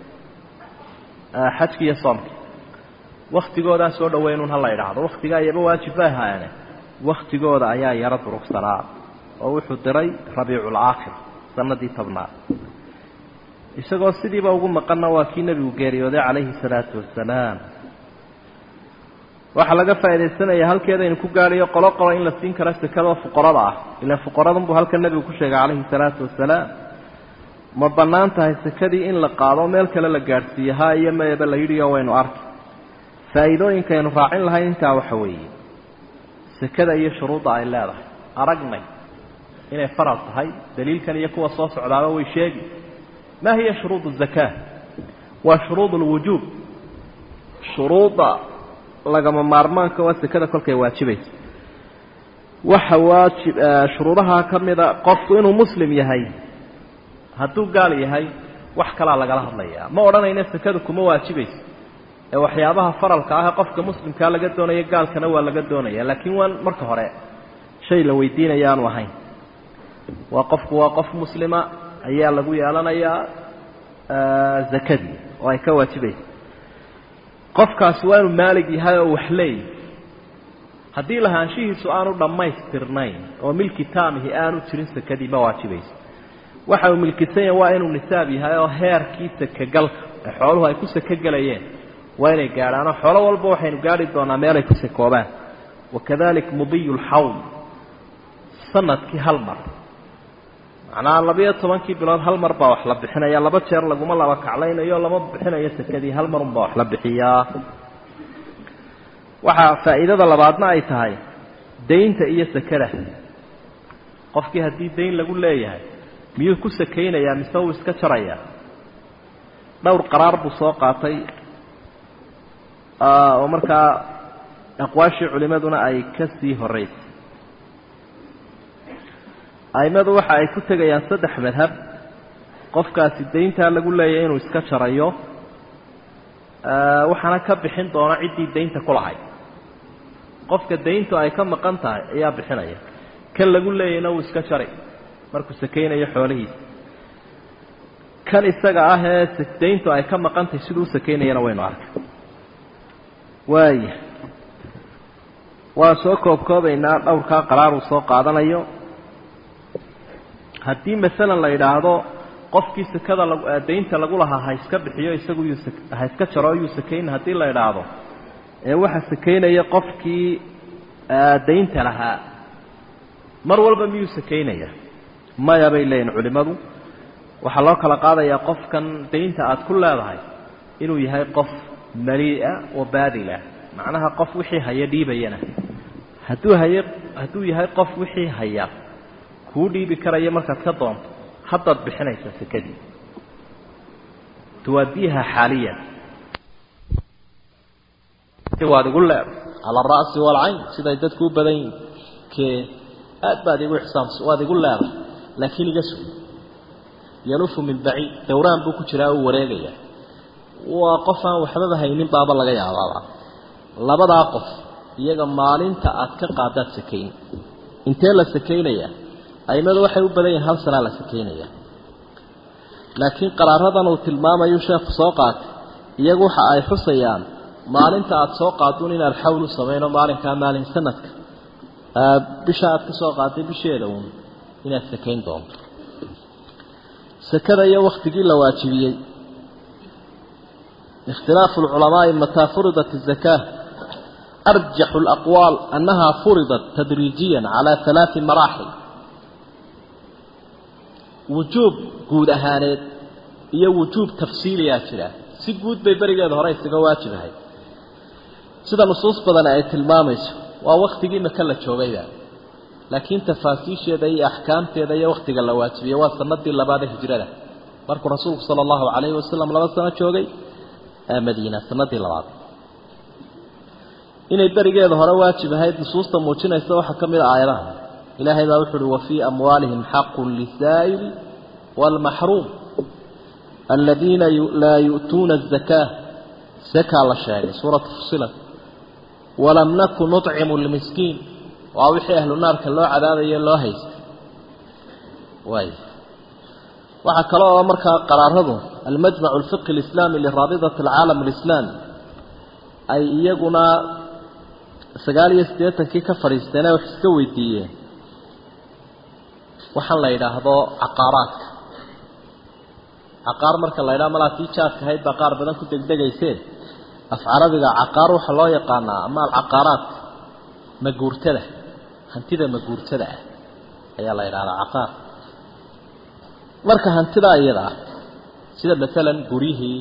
xajki iyo soomki waqtigooda soo dhaweynun hal la yiraahdo waqtiga ayaba waajib ah ahaayeen waqtigooda ayaa yara durugsanaa oo wuxuu diray rabiicul aakhir sanadii tobnaad isagoo sidiiba ugu maqana waa kii nabigu geeriyooday calayhi salaatu wassalaam waxa laga faa'iideysanayaa halkeeda in ku gaariyo qolo qolo in la siin karo sakada fuqarada ah ila fuqaradan buu halka nabigu ku sheegay calayhi salaatu wassalaam ma banaan tahay sakadii in la qaado meel kale la gaarsiiyo ha iyo meeba la yiriyo waynu arki faa'iidooyinka aynu raacin lahayn intaa waxa weeye sakada iyo shuruuda ay leedahay aragnay inay faral tahay daliilkan iyo kuwa soo socdaaba way sheegi ما هي شروط الزكاة وشروط الوجوب شروط لقم مارمان كواسي كذا كل كي واجبه وحواجب شروطها كم إذا قف إنه مسلم يهي هتو قال يهي وحكلا لقلها الله ما أرانا ينسى كذا كم واجبه وحيابها فرل كاها قف كمسلم كان لقدونا يقال كنوا لقدونا لكن وان مركه هراء شيء لو يدينا يان وهين وقف وقف مسلمة ayaa lagu yeelanayaa zakadii oo ay ka waajibay qofkaas waa inuu maalig yahay oo wax leeyahay hadii lahaanshihiisu aanu dhamaystirnayn oo milki taamihi aanu jirin zakadii ma waajibayso waxa uu milkisan yahay waa inuu nisaab yahay oo heerkiisa ka galka xooluhu ay ku saka galayeen waa inay gaaraan xoolo walba waxaynu gaari doonaa meel ay ku sakoobaan wakadalik mudiyul hawl sanadkii hal mar أنا لبيه طبعاً كي بلاد هالمر باوح لبحنا يا لبى شر لقوم الله وكعلينا يا لما بحنا يسكدي هالمر باوح لبحيا وح فإذا ذا لبعضنا أي تهاي دين تأيي سكره قف كي هدي دين لقول لا يهاي ميو كسكينة يا مسوي سكتريا دور قرار بساقاتي آه ومركا أقواش علماءنا أي كسي هريت aymadu waxa ay ku tagayaan saddex madhab qofkaasi deynta lagu leeyahay inuu iska sharayo ee waxana ka bixin doona cidii deynta ku lahayd qofka deyntu ay ka maqan tahay ayaa bixinaya kan lagu leeyayna uu iska sharay markuu sakeynayo xoolihiisa kan isaga ah ee deyntu ay ka maqan tahay sidoo sakeynayna waynu arkay waay waa soo koobkoobayna dhowrka qaraar uu soo qaadanayo haddii mesela la yiraahdo qofkii sakada deynta lagu lahaa ha iska bixiyo isagu ha iska jaro uu sakeyn hadii la yiraahdo ee waxa sakeynaya qofkii deynta lahaa mar walba miyuu sakeynaya ma yabay leen culimadu waxa loo kala qaadaya qofkan deynta aad ku leedahay inuu yahay qof mari'a oo baadila macnaha qof wixii haya dhiibayana haduu haya haduu yahay qof wixii haya ku dhiibi karaya marka ka doonto hadda bixinaysa sakadii tuwadiha xaaliyan waad ugu leeyahay ala ra's wal ayn sida dadku badan ke aad baad igu xisaab waad igu leeyahay laakiin iga soo yalufu min ba'i dawraan buu ku jiraa oo wareegaya وقفا وحبابها haynin baaba laga yaabaa labada qof iyaga maalinta aad ka qaadad sakeyn intee la sakeynaya aymadu waxay u badan yihiin hal sana la sakeynaya laakiin qaraaradan uu tilmaamayo sheekhu soo qaatay iyagu waxa ay xusayaan maalinta aad soo qaadun inaad xawlu sameeyno maalinka maalin sanadka bisha aad ka soo qaaday bisheeda uun inaad sakeyn doonto sakada iyo waqtigii la waajibiyay اختلاف العلماء متى فرضت الزكاة أرجح الأقوال أنها فرضت تدريجيا على ثلاث مراحل وجوب قود أهانيت هي وجوب تفصيلي أشرا سيقود ببرقة ظهري سيقواجب هاي سيدا نصوص بدنا أي تلمامش ووقت قيمة كلا شوغيها لكن تفاسيش يدي أحكام يدي وقت قال واجب يواصل ندي اللي بعد هجرة بارك رسول صلى الله عليه وسلم لما سنة شوغي مدينة سنة اللبعض إن البرقية ظهر واجب هاي نصوص موجنا يستوى حكم الآيران إلهي ذا وحر وفي أموالهم حق للسائل والمحروم الذين لا يؤتون الزكاة زكاة الله الشاعر سورة فصلة ولم نكن نطعم المسكين وأوحي أهل النار كالله عذاب الله هيست واي وحكى الله أمرك قرار هذا المجمع الفقه الإسلامي لرابطة العالم الإسلامي أي يقنا سقالي يستيتا كي كفر يستينا وحسكوي ديه وحن لا إله هذا عقارات عقار مركا لا إله ملا تيشات هاي بقار بدن كنت دقا يسير أفعال بقى عقار وحلا يقانا أما العقارات مقورتده هنتida مقورتده أي لا إله هذا عقار marka hantida iyada sida midalan gurihi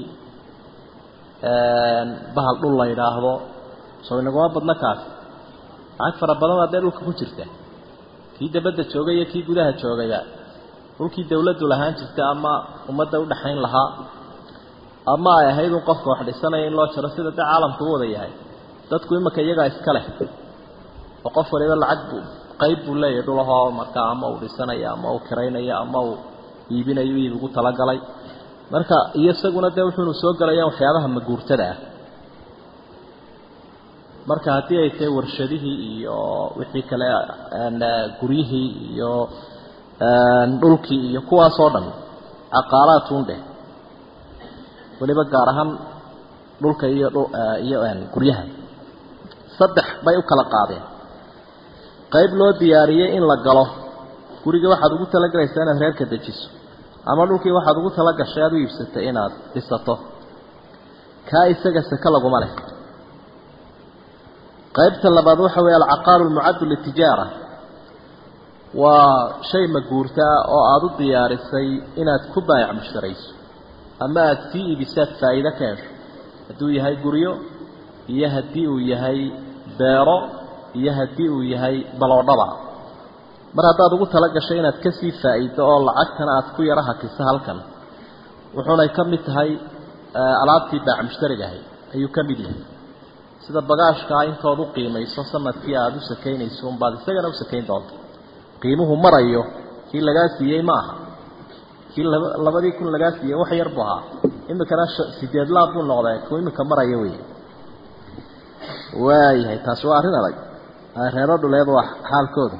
ee bahal dhul la yiraahdo soo inaga badna kaas aad fara badan aad dhulka ku jirta kii dabada joogay iyo kii gudaha joogaya dhulkii dawladdu lahaan jirtay ama ummadda u dhaxayn lahaa ama ay ahayd qof wax dhisanay in loo jaro sida caalamku wada yahay dadku imaka iyaga iska leh oo qof waliba lacag qayb buu leeyahay dhulaha marka ama uu dhisanaya ama uu kireynaya ama uu iibinayo iib ugu tala galay marka iyasaguna de wuxuu soo galayaan waxyaabaha maguurtada ah marka hadii ay tahay warshadihii iyo wixii kale aan guriyihii iyo dhulkii iyo kuwaas oo dhan aqaalaad undhe waliba gaar ahaan dhulka iyo iyo guryaha saddex bay u kala qaadeen qayb loo diyaariyay in la galo guriga waxaad ugu tala galaysaa inaad reerka dejiso ama dhulkii waxaad ugu tala gashay aad u iibsatay inaad dhisato ka isaga saka lagu male qaybta labaad waxa weeye al-aqaar al-mu'add lit-tijara wa shay maguurta oo aad u diyaarisay inaad ku baayac mushtarayso ama aad si iibsad faa'iido ka hesho haduu yahay guriyo iyo hadii uu yahay beero iyo hadii uu yahay baloodhaba mar hadaad ugu tala gashay inaad ka sii faa'iido oo lacagtana aad ku yaraha kisa halkan wuxuuna ka mid tahay alaabtii baac mushtarigahay ayuu ka mid yahay sida bagaashka intood u qiimayso sanadkii aad u sakeynayso un baad isagana u sakeyn doonto qiimuhu marayo kii laga siiyay ma aha kii labadii kun laga siiyay wax yar buu ahaa imikana sideed laab buu noqday koo imika marayo way waayahay taas waa arrin adag reero dhuleed waa xaalkooda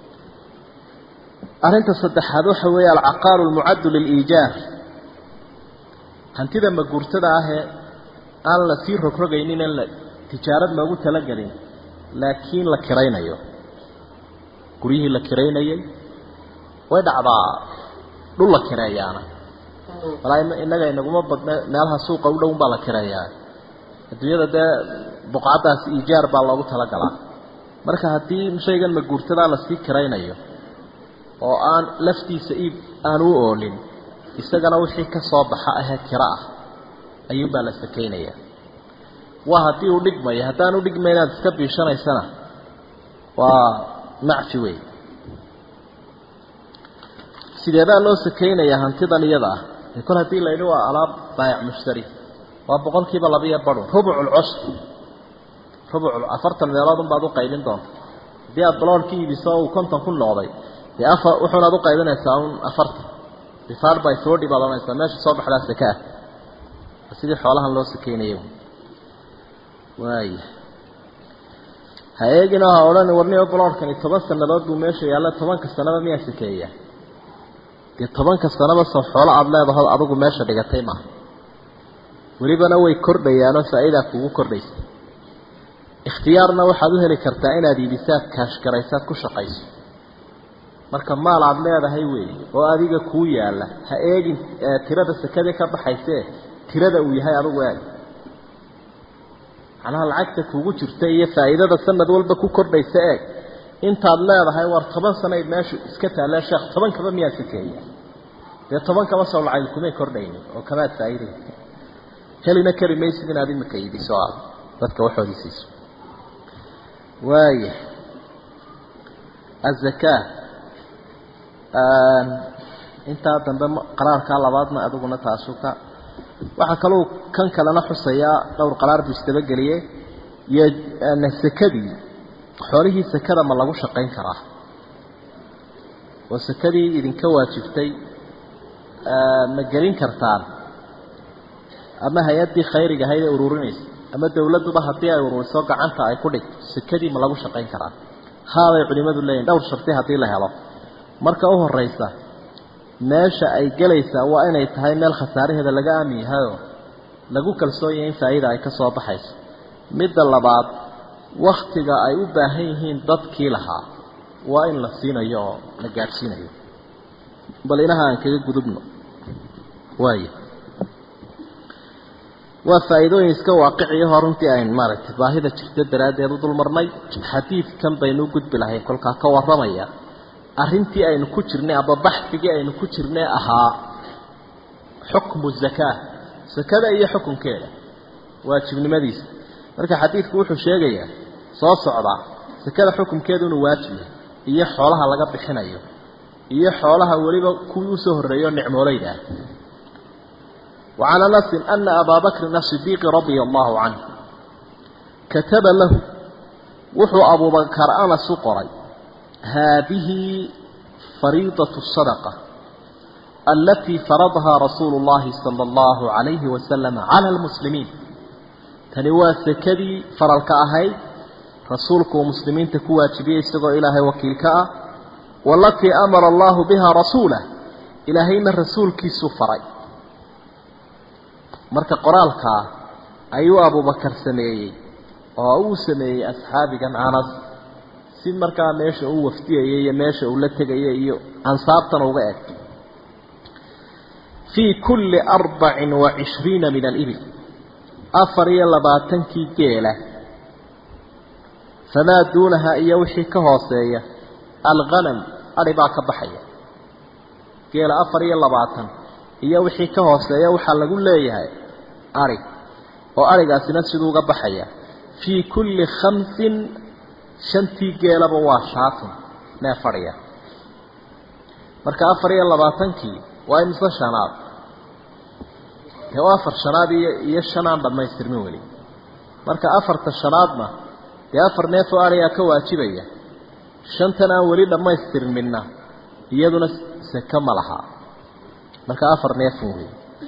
arinta saddexaad waxa weeye al-aqaar al-mu'add lil-iijar hantida maguurtada ah ee aan la sii rogrogaynin in la tijaarad loogu tala galin laakiin la kiraynayo guriyihii la kiraynayay way dhacdaa dhul la kirayaana walaa inaga inaguma badna meelaha suuqa u dhow baa la kirayaa adduunyada de buqcadaas iijaar baa loogu tala galaa marka hadii shaygan maguurtada la sii kiraynayo oo aan laftiisa iib aan u oolin isagana wixii ka soo baxa ah kira ah ayuu baa la sakeynaya waa hadii uu dhigmay hadaan u dhigmayna iska biishanaysana waa macfi way sideeda loo sakeynaya hantidan iyada ah kol hadii la yidho alaab baayac mushtari waa boqolkiiba laba iyo badh rubucul usr rubucul afartan meelood baad u qaybin doonto hadii aad bloolkii ibiso uu konton ku noqday ya afa wuxuu aad u qaydanaysaa afartan difaar bay soo dhibaadanaysaa meesha soo baxdaa sakaa sidii xoolahan loo sakeeyay waay hayeegina hawlan warniyo bloodkani toban sanadood buu meesha yaala toban ka sanaba miyaa sakeeya de toban ka sanaba soo xoolo aad leedahay adigu meesha dhigatay ma walibana way kordhayaan oo faa'iido kugu kordhaysa ikhtiyaarna waxaad u heli kartaa inaad iibisaad kaash garaysaad ku shaqayso marka maal aad leedahay weey oo adiga ku yaala ha eegin tirada sakada ka baxayse tirada uu yahay adigu eeg ana lacagta kugu jirta iyo faa'iidada sanad walba ku kordhaysa eeg intaad leedahay war toban sanayd meesha iska taala sheekh toban kaba miyaa sakeeya de toban kaba soo lacag kuma kordhayn oo kama faa'iido helina karimaysid inaad imika iibiso dadka waxoodiisiiso وايه الزكاه انت دنب قرارka labaadna aduguna taasuka waxa kale oo kan kalena xusaya dhowr qaraar buu istaba galiyay iyo nasakadii xoolihii sakada ma lagu shaqeyn karaa oo sakadii idinka waajibtay ma gelin kartaan ama hay'adii khayriga hay'ad ururinaysa ama dawladdu hadii ay ururiso gacanta ay ku dhigto sakadii ma lagu shaqeyn karaa haaday culimadu leeyahay dhowr sharti hadii la helo marka u horeysa meesha ay galaysaa waa inay tahay meel khasaaraheeda laga aamiyahay lagu kalsooyay in faa'iido ay ka soo baxayso midda labaad waqtiga ay u baahan yihiin dadkii lahaa waa in la siinayo la gaarsiinayo bal inaha aan kaga gudubno waay waa faa'iidooyin iska waaqici horuntii ay maaragtay baahida jirta daraadeed u dulmarnay xadiidkan baynu gudbi lahayn kolka ka waramaya arrintii aynu ku jirnay aba baxsigii aynu ku jirnay ahaa xukmu zakaa zakada iyo xukunkeeda waajibnimadiisa marka xadiidku wuxuu sheegayaa soo socda zakada xukunkeedu inuu waajib yahay iyo xoolaha laga bixinayo iyo xoolaha waliba kuwii soo horeeyo nicmoolayda وعلى نص أن أبا بكر الصديق رضي الله عنه كتب له وحو أبو بكر أنا سقري هذه فريضة الصدقة التي فرضها رسول الله صلى الله عليه وسلم على المسلمين تنواس كذي فرلك أهي رسولك ومسلمين تكوى تبيه استغى إلهي وكيلك والتي أمر الله بها رسوله إلهينا الرسول كي سفري marka qoraalka ayuu Abu Bakar sameeyay oo uu sameeyay asxaabigan Anas si marka meesha uu waftiyay iyo meesha uu la tagay iyo ansaabtan uga eeg fi kulli arba'in wa ishriina min al-ibil afar iyo labaatan ki geela fama duunaha iyo wixii ka hooseeya al-ghanam ariba ka baxaya geela afar iyo labaatan iyo wixii ka hooseeya waxa lagu leeyahay ari oo arigaasina sidoo uga baxaya fi kulli khamsin shanti geelaba waa shaatan ma fariya marka afar iyo labaatan ki waa imsa shanaad ee afar shanaad iyo shanaan dhamaystirmin wali marka afarta shanaadna ee afar neef oo ariga ka waajibaya shantana wali dhamaystirminna iyaduna sakama laha marka afar neef wali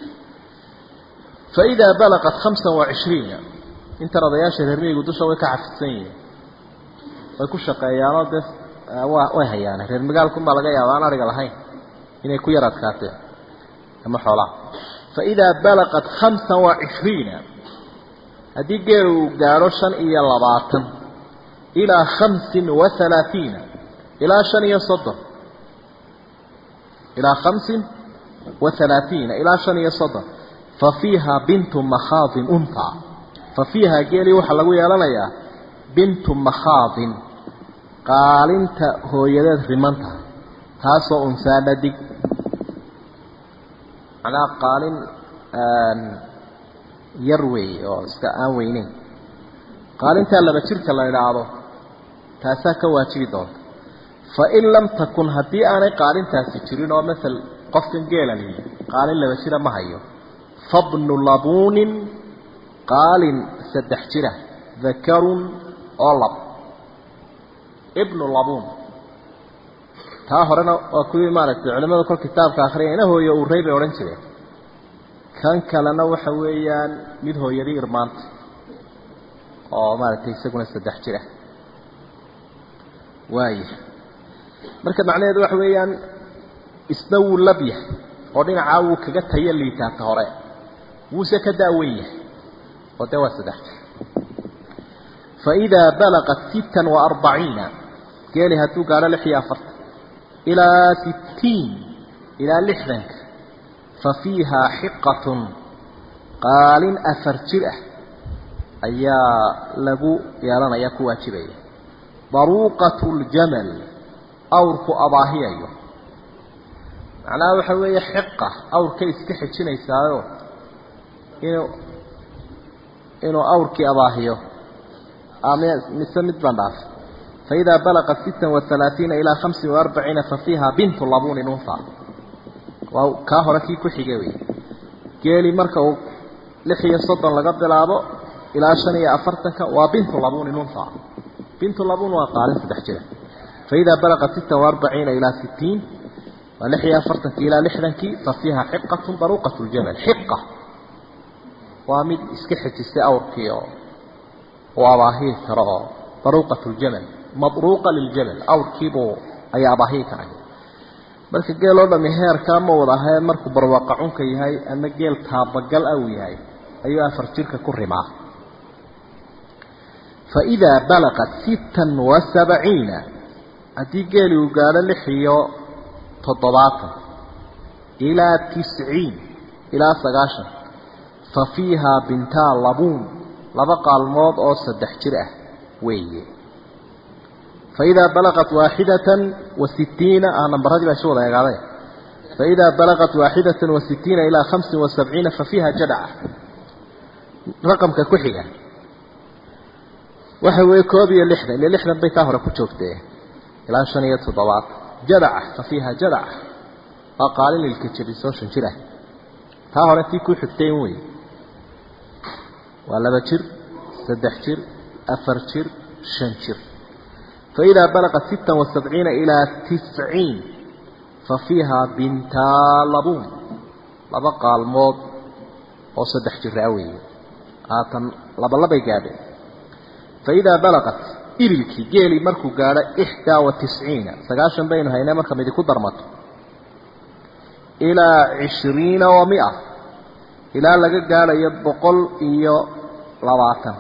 فإذا بلغت خمسة وعشرين انت رضياش الهرمي قدوشة ويكا عفتسين ويكو شقيانات بس ويهيانا الهرمي قال كم بلغيا وانا رجل هين هنا يكو يرات كاتين كما حولا فإذا بلغت خمسة وعشرين هدي قيروا قاروشا إيا لباطن إلى خمس وثلاثين إلى شن يصدر إلى خمس وثلاثين إلى شن يصدر ففيها بنت مخاض أنثى ففيها قيلي وحا لغو يالانيا بنت مخاض قال انت هو يدد رمانتها تاسو أنثى لديك على قال يروي أو استقام وينين قال انت لما تشرك الله يلعبه تاساك واتشي دون فإن لم تكن هدي أنا قال انت ستشرين ومثل قفت قيلا لي قال لما تشرك ما هيو فابن لبون قال سدحجره ذكر أولب ابن لبون تاهرنا وكل ما رأيت علماء كل كتاب كآخرين هو يوريب ورنشله kan kalena waxa weeyaan mid hooyadii irmaanta oo maaragtay isaguna saddex jir ah waaye marka macnaheedu waxa weeyaan isna wuu lab yahay oo dhinacaa wuu kaga tayo liitaa ka hore wuuse ka daaweyn yahay oo dee waa saddex jir فإذا بلغت ستا وأربعين قال هاتو قال لحيا فرط إلى ستين إلى لحظنك ففيها حقة قال أفرجره أيا لقو يا لنا يكو أتبعي ضروقة الجمل أورك أضاهي أيوه معناه وحوية حقة أور كيس كحد شنو يساوي إنه إنه أورك أضاهيه آمين مسمد بنداف فإذا بلغت ستة وثلاثين إلى خمس وأربعين ففيها بنت اللبون ننفع وكاهركي كحيقوي قالي مركو لحية صدا لقد لابو إلى شنية أفرتك وبنت اللبون ننفع بنت اللبون وقالن ستحجره فإذا بلغت ستة وأربعين إلى ستين ولحية أفرتك إلى لحظنك ففيها حقة ضروقة الجمل حقة وامد اسكحة السأوركيو وأباهيه ترى طروقة الجمل مطروقة للجمل أو كيبو أي أباهيه كعنه بس قال الله مهير كام وضعها مركو برواقعون كي هاي أن قال تابقل أوي هاي أيها فرشيرك كري معه فإذا بلغت ستا وسبعين أتي قال وقال لحيو تضباطا إلى تسعين إلى سقاشا ففيها بنتا لبون لبقى الموض أو صدح جرأة ويه فإذا بلغت واحدة وستين أنا برهدي بشغل يا قاضي فإذا بلغت واحدة وستين إلى خمس وسبعين ففيها جدعة رقم ككحية وحوي كوبي اللحظة اللي اللحظة بيكاهرة كتشوفته إلى شنية ضوات جدعة ففيها جدعة أقال للكتشبيسوشن جرأة كاهرة تيكو حتين ويه ولا بشر سدح شر أفر شر شن شر فإذا بلغت ستة وسبعين إلى تسعين ففيها بنتا لبون لبقى الموت وسدح شر أوي آتن لبا لبا يقابل فإذا بلغت إلكي جيلي مركو قال إحدى وتسعين سقاشا بينها هنا مركو ميديكو درمت إلى عشرين ومئة إلى لقى قال يبقل إيو لواتا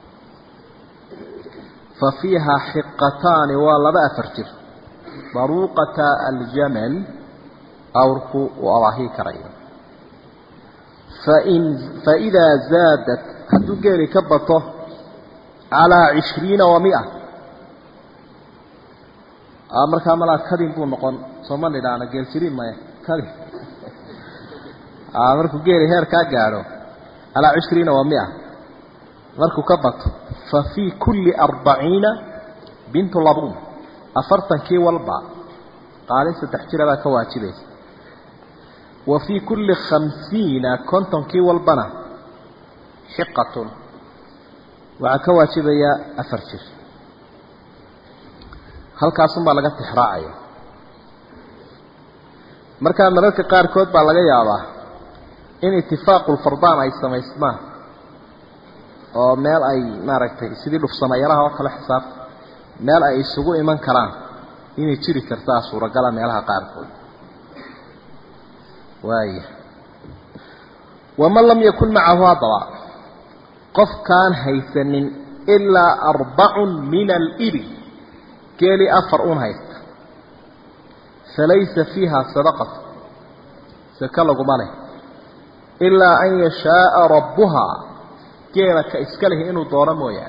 ففيها حقتان ولا أفرجر ضروقة الجمل أوركو وأراهي كريم فإن فإذا زادت هدو قال كبطه على عشرين ومئة أمر كاملا كذين بون نقول صمان لدانا قال شرين ما كذين markuu geeri heer ka gaaro ala عشرين ومئة markuu ka bato fa fi kulli أربعين bint labun afartankii walba qaalin saddex jirada ka waajibaysa wa fi kulli خمسين kontonkii walbana hiqatun waxa ka waajibaya afar jir halkaas uma laga tixraacayo marka mararka qaar kood baa laga yaabaa in ittifaaqul fardaan ay samaysmaan oo meel ay maaragtay sidii dhufsamayaraha oo kala xisaab meel ay isugu iman karaan inay jiri kartaa suuragala meelaha qaarkood waaya wama lam yakun ma'ahu adwa qof kaan haysanin illa arba'un min al-ibil kali afar un haysta falaysa fiha sadaqah sakalagu malay إلا أن يشاء ربها كيرك إسكاله إنه دورا مويا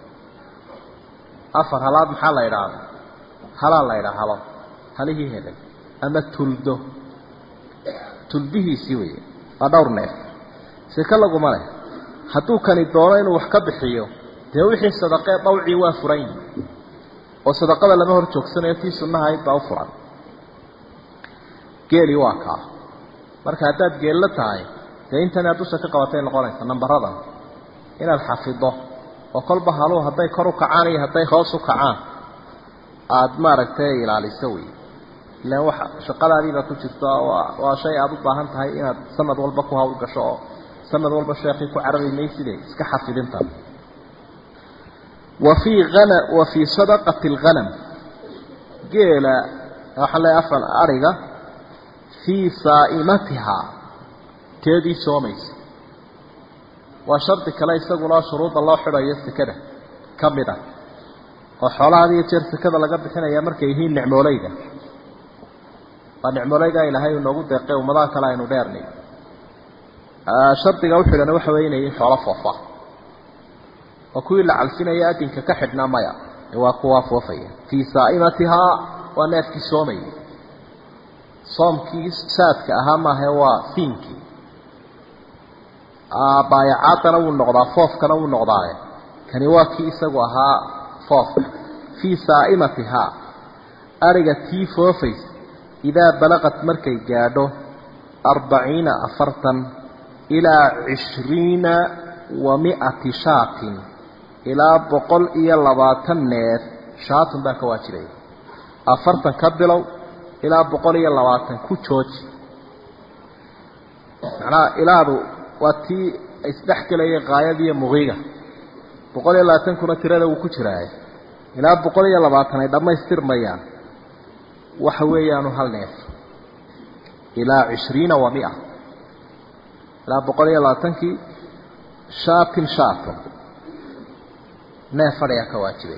أفر هلاد محال إيران حلال إيران حلال هله هذا أما تلده تلده سوي أدور ناس سكلا قماله حتو كان الدورا إنه وحكب حيو توحي الصدقاء طوعي وافرين والصدقاء لما هو تشوكسنا يتي سنة هاي طوفرا كيري واقع marka hadaad geella tahay deentana dusha ka qabatay noqonaysa nambaradan ina xafido oo kolba halo haday kor u kacaan iyo haday hoos u kacaan aad maaragtay ilaaliso way لا waxa shaqadaadiiba ku jirto waa shay aad u baahan tahay inaad sanad walba ku hawl gasho sanad walba sheekhi ku carabimaysidee iska xafidinta وفي غنم وفي صدقة الغنم قيل وحلا أفعل أرجع في صائمتها تدي سوميس وشرط كلا يسقون شروط الله حرا يستكده كمدا وحلا هذه ترس كذا لقد حين يمر كيهين نعموليدا فنعموليدا إلى هاي النقود دقيق ومضى كلا ينودرني شرط جوحي لنا وحوينا يحلا فوفا وكل عالسين يأتي ككحدنا مايا وقواف وفيا في صائمتها ونافك سومي صوم كيس ساتك أهمها هو سينكي بايعاتنا والنقضاء فوفكنا والنقضاء كان يواكي إساقوها فوف في صائمتها أرغتي فوفيس إذا بلغت مركي جادو أربعين أفرتا إلى عشرين ومئة شاة إلى بقول إيا لباتن نيف شاة باك واجري أفرتا كبلو إلى بقول إيا لباتن كوشوش معنى إلى هذا واتي إسدحك لي غاية دي مغيقة بقول إيا لباتن كنا تريد وكوشراي إلى بقول إيا لباتن إذا ما يستر ميان وحويانو هل نيف إلى عشرين ومئة إلى بقول إيا لباتن كي شاة شاة نافر يا كواجبي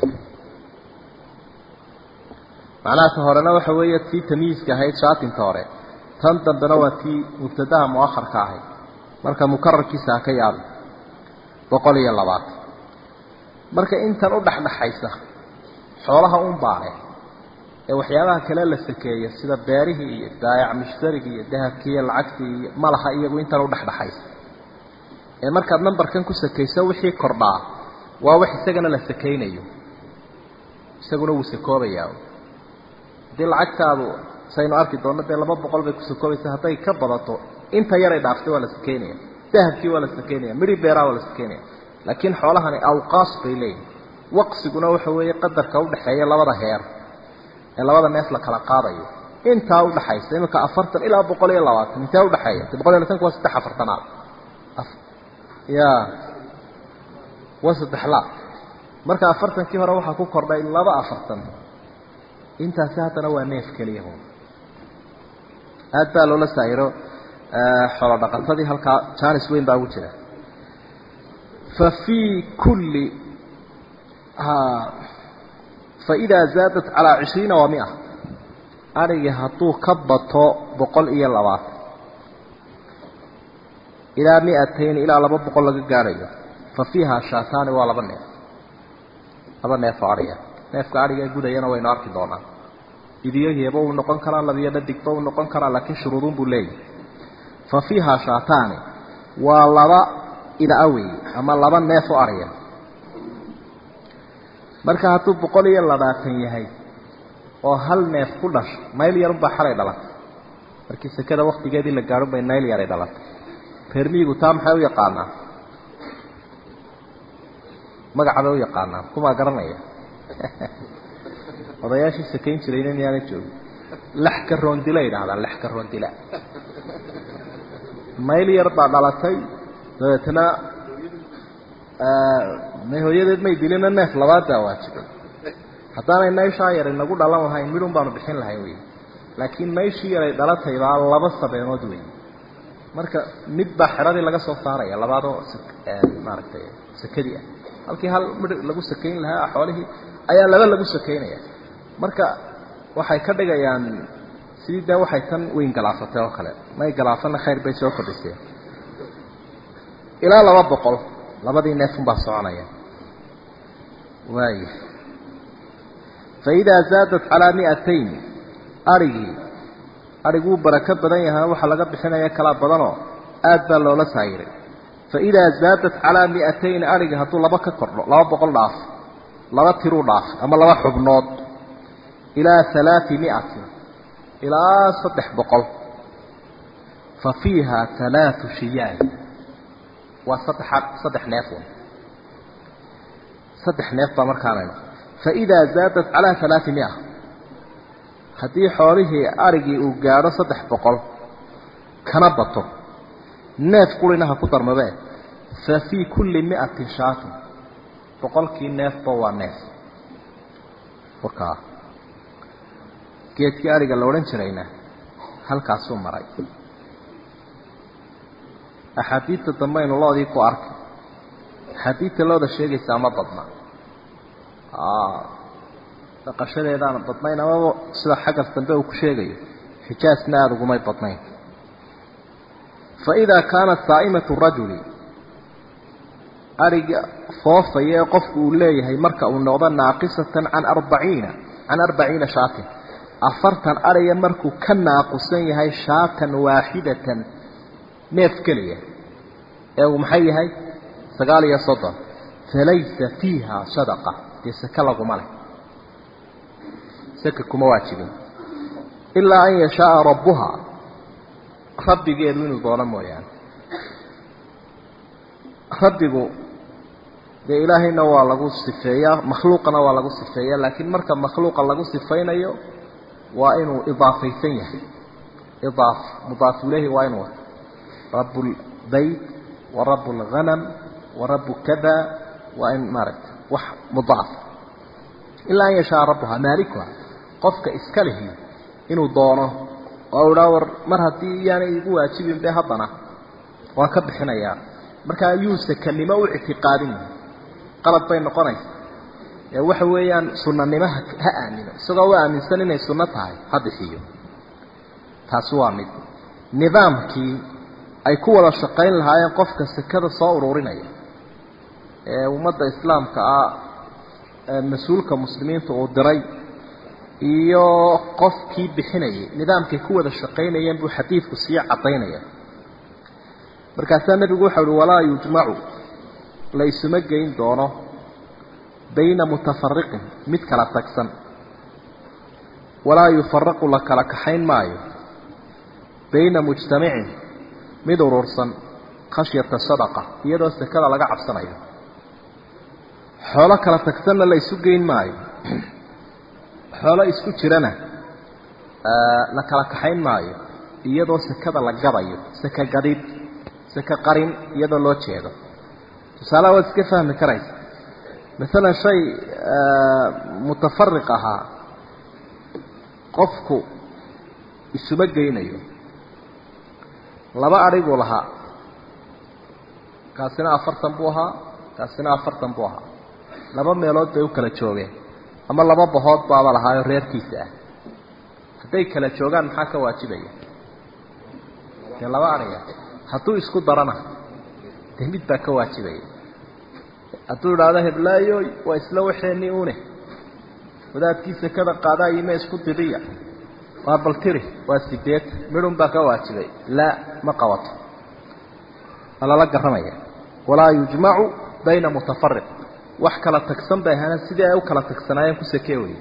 معناته هورنا waxa weeye tii tamiiska ahayd shaatin toore tan dambana waa tii mubtadaha muakhirka ahayd marka mukarrarkiisa ka yaab boqol iyo labaatan marka intan u dhaxdhaxaysa xoolaha uun baahay ee waxyaabaha kale la sakeeyo sida beerihi iyo daayac mushtariga iyo dahabkiisa lacagtii malaha iyagu intan u dhaxdhaxaysa ee marka numberkan ku sakeyso wixii kordhaa waa wax isagana la sakeynayo isaguna wuu sakoobayaa dil lacagtaadu sayno arki doonada laba boqol bay ku sakoobaysaa haday ka badato inta yar ay dhaaftay waa la sakeynaya dahabkii waa la sakeynaya miri beeraa waa la sakeynaya laakiin xoolahani awqaas bay leeyihiin waqsiguna waxa weeye qadarka u dhaxeeya labada heer ee labada neef la kala qaadayo inta u dhaxaysa imika afartan ilaa boqol iyo labaatan inta u dhaxeeya boqol iyo labaatan waa saddex afartanaad ya وسط حلا marka afartankii hore waxa ku kordhay laba afartan intaas haddana waa neef kaliya hoo aad baa loola saayiro xoolo dhaqatadii halka jaanis weyn baa ugu jira fa fi kulli ha fa ida zaadat ala عشرين ومئة ariga haduu ka bato boqol iyo labaatan ilaa مئتين ilaa laba boqol laga gaarayo ففيها شاتان ولا بنيف هذا نيف عرية نيف عرية جودة ينا وين عارك دونا إذا يهيبوا نقن كرا لبي يدقوا نقن كرا لكن شرودون بولي ففيها شاتان ولا إلى أوي أما لبن نيف عرية مركها تب بقولي الله باتن يهي وهل نيف كلش ما يلي يربى حري دلت مركز كذا وقت جدي للجارب بين نيل يري دلت فرمي قتام حيو يقانا magacaada u yaqaanaa kuma garanaya odayaashii sakeyn jireen in yaana joogo lax ka roondila yiraahdaa lax ka roondila mayl yar baa dhalatay dabeetana ma hooyadeed may dilina neef labaad waajibay haddaanay meesha yar inagu dhalan lahayn midun baanu bixin lahayn wey laakiin meeshii yar ay dhalatay baa laba sabeenood wey marka mid baa xiradii laga soo saaraya labaadoo maaragtay sakadii ah halkii hal mid lagu sakeyn lahaa xoolihii ayaa laba lagu sakeynaya marka waxay ka dhigayaan sidii waxay tan weyn galaafatay oo kale may galaafana khayr bay soo kordhisay ilaa laba boqol labadii neef baa soconaya waay فإذا زادت على مئتين أرجي أرجو بركة بدنها وحلقة بحنا كلا بدنه أدبر لولا ساير فإذا زادت على مئتين أرجي هتو لبك كر لا بقول ضعف لا ترو ضعف أما لا حبنات إلى ثلاثمائة إلى صدح بقول ففيها ثلاث شياه وصدح صدح نافون صدح ناف بمركانين فإذا زادت على ثلاثمائة haddii xoolihii arigii uu gaadho saddex boqol kana bato neef qurina ha ku darmadee fa fii kulli mi'atin shaatun boqolkii neefba waa neef wakaa geedkii ariga la odhan jirayna halkaasuu maray axaadiidta dambe aynu loodii ku arkay axaadiidta looda sheegaysaa ma badna dhaqashadeedaana badnayn amaba sida xaggas dambe uu ku sheegayo xijaasna aada ugumay badnayn fa idaa kaanat saa'imatu rajuli ariga foofaya ee qofku uu leeyahay marka uu noqdo naaqisatan can arbaciina can arbaciina shaatin afartan ariga markuu ka naaqusan yahay shaatan waaxidatan neef keliya ee uu maxay yahay sagaal iyo soddon falaysa fiiha sadaqa dee saka laguma leh saka kuma waajibin ilaa an yashaaa rabbuhaa rabbigeedu inuu doono mooyaane rabbigu dee ilaahayna waa lagu sifeeyaa makhluuqana waa lagu sifeeyaa laakiin marka makhluuqa lagu sifaynayo waa inuu idaafaysan yahay idaaf mudaaf ilayhi waa inuu rabb lbayt wa rabb lghanam wa rabb kada waa in maaragta wax mudaaf ilaa an yashaa rabbuhaa maalikuha qofka iska lihi inuu doono oo idhaa war mar haddii iyaanay igu waajibin be haddana waan ka bixinayaa markaa yuusa kanimo u ictiqaadin qalad bay noqonaysa ee waxa weeyaan sunnanimo ha aamino isagoo u aaminsan inay sunno tahay ha bixiyo taasi waa mid nidaamkii ay ku wada shaqayn lahaayeen qofka sakada soo ururinaya ee ummadda islaamka ah mas-uulka muslimiinta uu diray iyo qofkii bixinayay nidaamkay ku wada shaqaynayeen buu xadiidku sii cadaynaya markaasaa nabigu waxa uhi walaa yujmacu la isuma geyn doono bayna mutafariqin mid kala tagsan walaa yufaraqu la kala kaxayn maayo bayna mujtamicin mid urursan khashyata sadaqa iyadoo sakada laga cabsanayo xoolo kala tagsanna la isu geyn maayo xoolo isku jirana la kala kaxayn maayo iyadoo sakada la gabayo saka gadid saka qarin iyadoo loo jeedo tusaale waad iska fahmi karaysa masalan shay mutafariq ahaa qofku isuma geynayo laba adhiguu lahaa kaasina afartan buu ahaa kaasina afartan buu ahaa laba meelood bay u kala joogeen ama laba bahood baaba lahaayo reerkiisa ah hadday kala joogaan maxaa ka waajibaya dee laba adhiga hadduu isku darana dee mid baa ka waajibaya hadduu idhaahdo heblaayoy waa isla waxeenii une wadaadkii sakada qaadaa ime isku didiya waa baltiri waa sideed midhun baa ka waajibay laa ma qabato waa lala garamaya walaa yujmacu bayna mutafariq wax kala tagsan bay ahaana sidii ay u kala tagsanaayeen ku sakee wey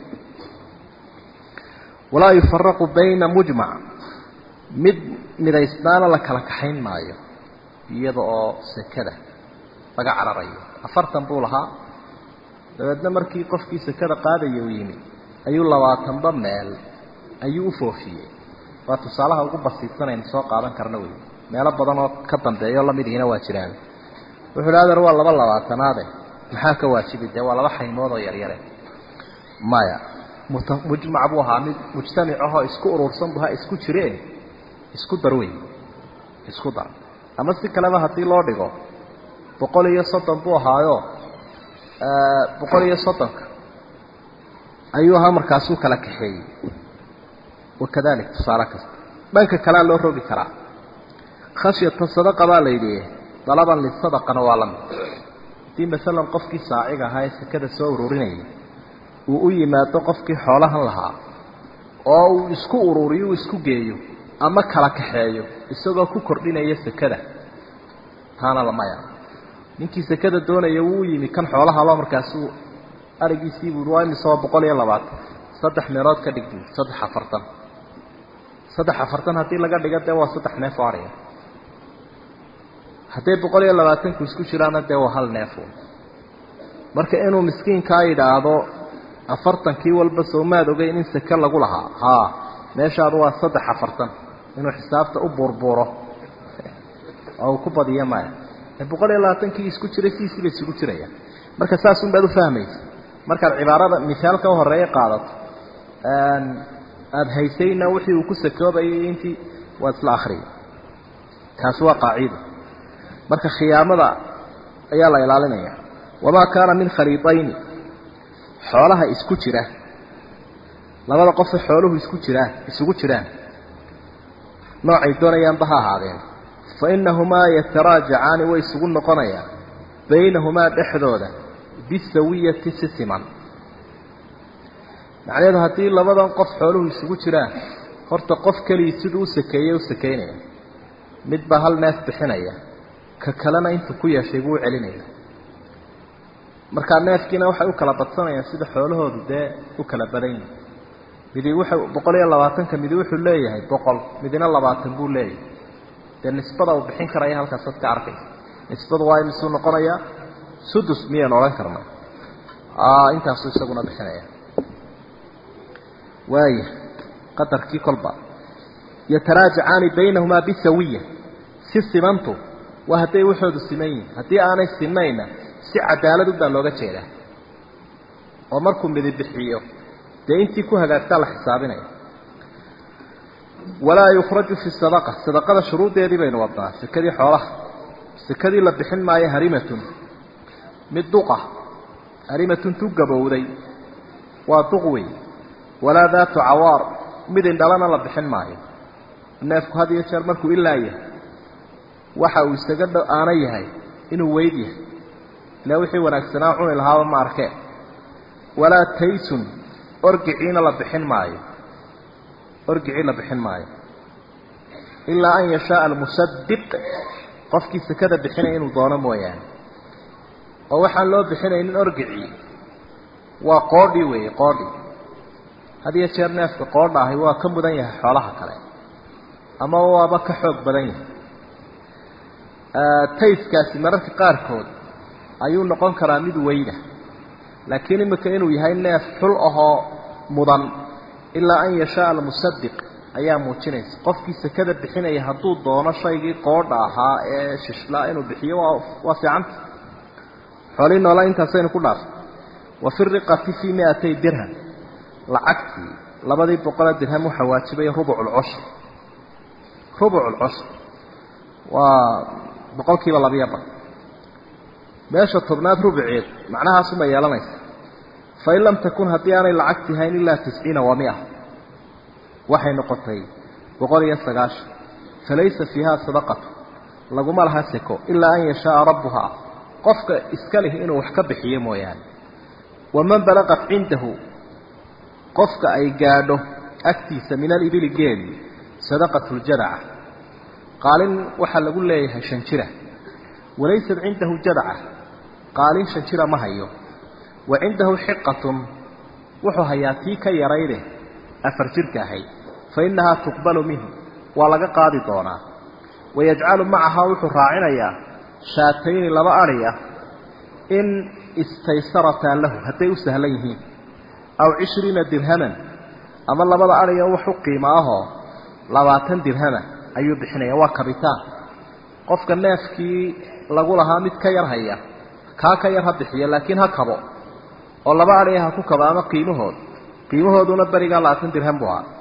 walaa yufaraqu bayna mujmac mid midaysnaana la kala kaxayn maayo iyada oo sakada laga cararayo afartan buu lahaa dabeedna markii qofkii sakada qaadaya uu yimi ayuu labaatanba meel ayuu u foofiyey waa tusaalaha ugu basiidsanaynu soo qaadan karna wey meelo badan oo ka dambeeyo lamid ihina waa jiraan wuxuu idhi adeer waa laba labaatanaade maxaa ka waajibi dee waa laba xaymood oo yaryare maya mujmac buu ahaa mid mujtamicahoo isku urursan bu ha isku jireen isku dar wey isku dar ama si kaleba haddii loo dhigo boqol iyo soddon buu ahaayo boqol iyo soddonka ayuu ahaa markaasuu kala kaxeeyey wakadalik tusaale kasta dhanka kalea loo rogi karaa khashyata sadaqa baa la yidhi dalaban lisadaqana waa la mid haddii masalan qofkii saaciga ahaa ee sakada soo ururinayay uu u yimaado qofkii xoolahan lahaa oo uu isku ururiyo uu isku geeyo ama kala kaxeeyo isagoo ku kordhinaya sakada taana lamaya ninkii sakada doonaya wuu yimi kan xoolaha loo markaasuu arigiisii buu waa imisoo boqol iyo labaatan saddex meelood ka dhigdi saddex afartan saddex afartan haddii laga dhigo dee waa saddex neef oo ariga hadday boqol iyo labaatanku isku jiraana dee waa hal neefo marka inuu miskiinkaa yidhaahdo afartankii walba soomaad ogeyn in saka lagu lahaa haa meeshaadu waa saddex afartan inuu xisaabta u buurbuuro oo ku badiyo maya boqol iyo labaatankii isku jiray siisi bay isugu jirayaan marka saas un baad u fahmaysa markaad cibaarada misaalka u horeeya qaadato aada haysayna wixii uu ku sakoobayay intii waa isla akhriyay taasi waa qaacido marka khiyaamada ayaa la ilaalinaya wamaa kaana min khaliitayni xoolaha isku jira labada qof xooluhu isku jiraan isugu jiraan noocay doonayaan baha ahaadeen fa innahumaa yataraajacaani way isugu noqonayaan baynahumaa dhexdooda bisawiyati si siman macnaheedu haddii labadan qof xooluhu isugu jiraan horta qof keligii siduu u sakeeyey u sakeynaya midbaa hal neef bixinaya ka kalena intuu ku yeeshay buu u celinaya markaa neefkiina waxay u kala badsanayaan sida xoolahoodu dee u kala badan yihin midi wuxuu boqol iyo labaatanka midi wuxuu leeyahay boqol midina labaatan buu leeyahay dee nisbada uu bixin karaya halkaas ad ka arkaysa nisbadu waa imisuu noqonayaa sudus miyaan odhan karnaa intaasuu isaguna bixinaya waaya qadarkii kolba yataraajacaani baynahumaa bisawiya si simantu waa hadday waxoodu siman yihin haddii aanay sinayna si cadaalad u baa looga jeedaa oo markuu midi bixiyo dee intii ku hagaagtaa la xisaabinaya walaa yukhraju fi sadaqa sadaqada shuruudeedii baynu wadnaa sekadii xoolaha sekadii la bixin maayo harimatun mid duqa harimatun tu gabowday waa duq wey walaa daatu cawaar mid indhalana la bixin maayo neefku had iyo jeer markuu ilaa yahay waxa uu isaga aana yahay inuu weyd yahay ilaa wixii wanaagsanaa cuni lahaaba ma arkeen walaa taysun orgiciina la bixin maayo orgicii la bixin maayo ilaa an yashaaa almusaddiq qofkii sekada bixinaya inuu doono mooyaane oo waxaan loo bixinaynin orgicii waa qoodhi weeye qoodhi had iyo jeer neefka qoodha ahi waa ka mudan yahay xoolaha kale ama waaba ka xoog badan yahay tayskaasi mararka qaarkood ayuu noqon karaa mid weyna laakiin imika inuu yahay neef xul ahoo mudan ilaa an yashaaa almusaddiq ayaa muujinaysa qofkii sekada bixinaya hadduu doono shaygii qoodha ahaa ee shishlaa inuu bixiyo waa waa fiicanta xoolii noola intaasaynu ku dhaafay wa fi riqati fii miatay dirham lacagtii labadii boqole dirham waxaa waajibaya rubuculcushr rubuculcushr waa boqolkiiba labiyo bar meesha tobnaad rubuceed macnahaasuma yeelanaysa fain lam takun haddii aanay lacagti hayn ilaa tisciina wa mia waxay noqotay boqol iyo sagaashan falaysa fiiha sadaqatu laguma laha seko ilaa an yashaaa rabbuhaa qofka iska leh inuu wax ka bixiyo mooyaane waman balaqat cindahu qofka ay gaadho agtiisa min alibili geeli sadaqatu ljadaca qaalin waxaa lagu leeyahay shan jira walaysat cindahu jadaca qaalin shan jira ma hayo wa cindahu xiqatun wuxuu hayaa tii ka yarayde afar jirka ahayd fa innahaa tuqbalu minhu waa laga qaadi doonaa wayajcalu macahaa wuxuu raacinayaa shaatayni laba adhi ah in istaysarataa lahu hadday u sahlan yihiin aw cishriina dirhaman ama labada adhiga wax u qiimo ahoo labaatan dirhama ayuu bixinaya waa kabitaan qofka neefkii lagu lahaa mid ka yar haya kaa ka yar ha bixiyo laakiin ha kabo oo laba adhiga ha ku kabo ama qiimahood qiimahooduna berigaa labaatan dirham buu ahaa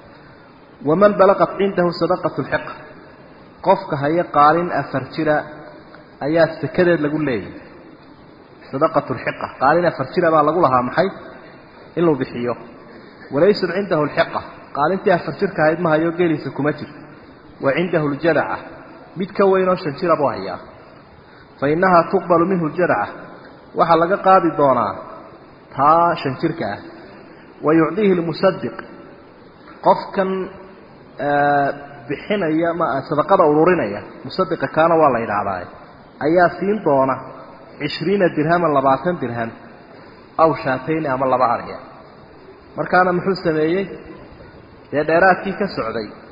waman balaqat cindahu sadaqatu lxiqa qofka haya qaalin afar jira ayaa sekadeed lagu leeyahay sadaqatu lxiqa qaalin afar jira baa lagu lahaa maxay in luu bixiyo walaysat cindahu lxiqa qaalintii afar jirka ahayd ma hayo geeliisa kuma jirto wa cindahu ljadaca mid ka weynoo shan jira buu hayaa fa innahaa tuqbalu minhu ljadaca waxaa laga qaadi doonaa taa shan jirka ah wa yucdiihi lmusadiq qofkan bixinaya ma sadaqada ururinaya musadiqa kaana waa la yidhaahdaa ayaa siin doona cishriina dirhaman labaatan dirham aw shaatayni ama laba adhiya markaana muxuu sameeyey dee dheeraadkii ka socday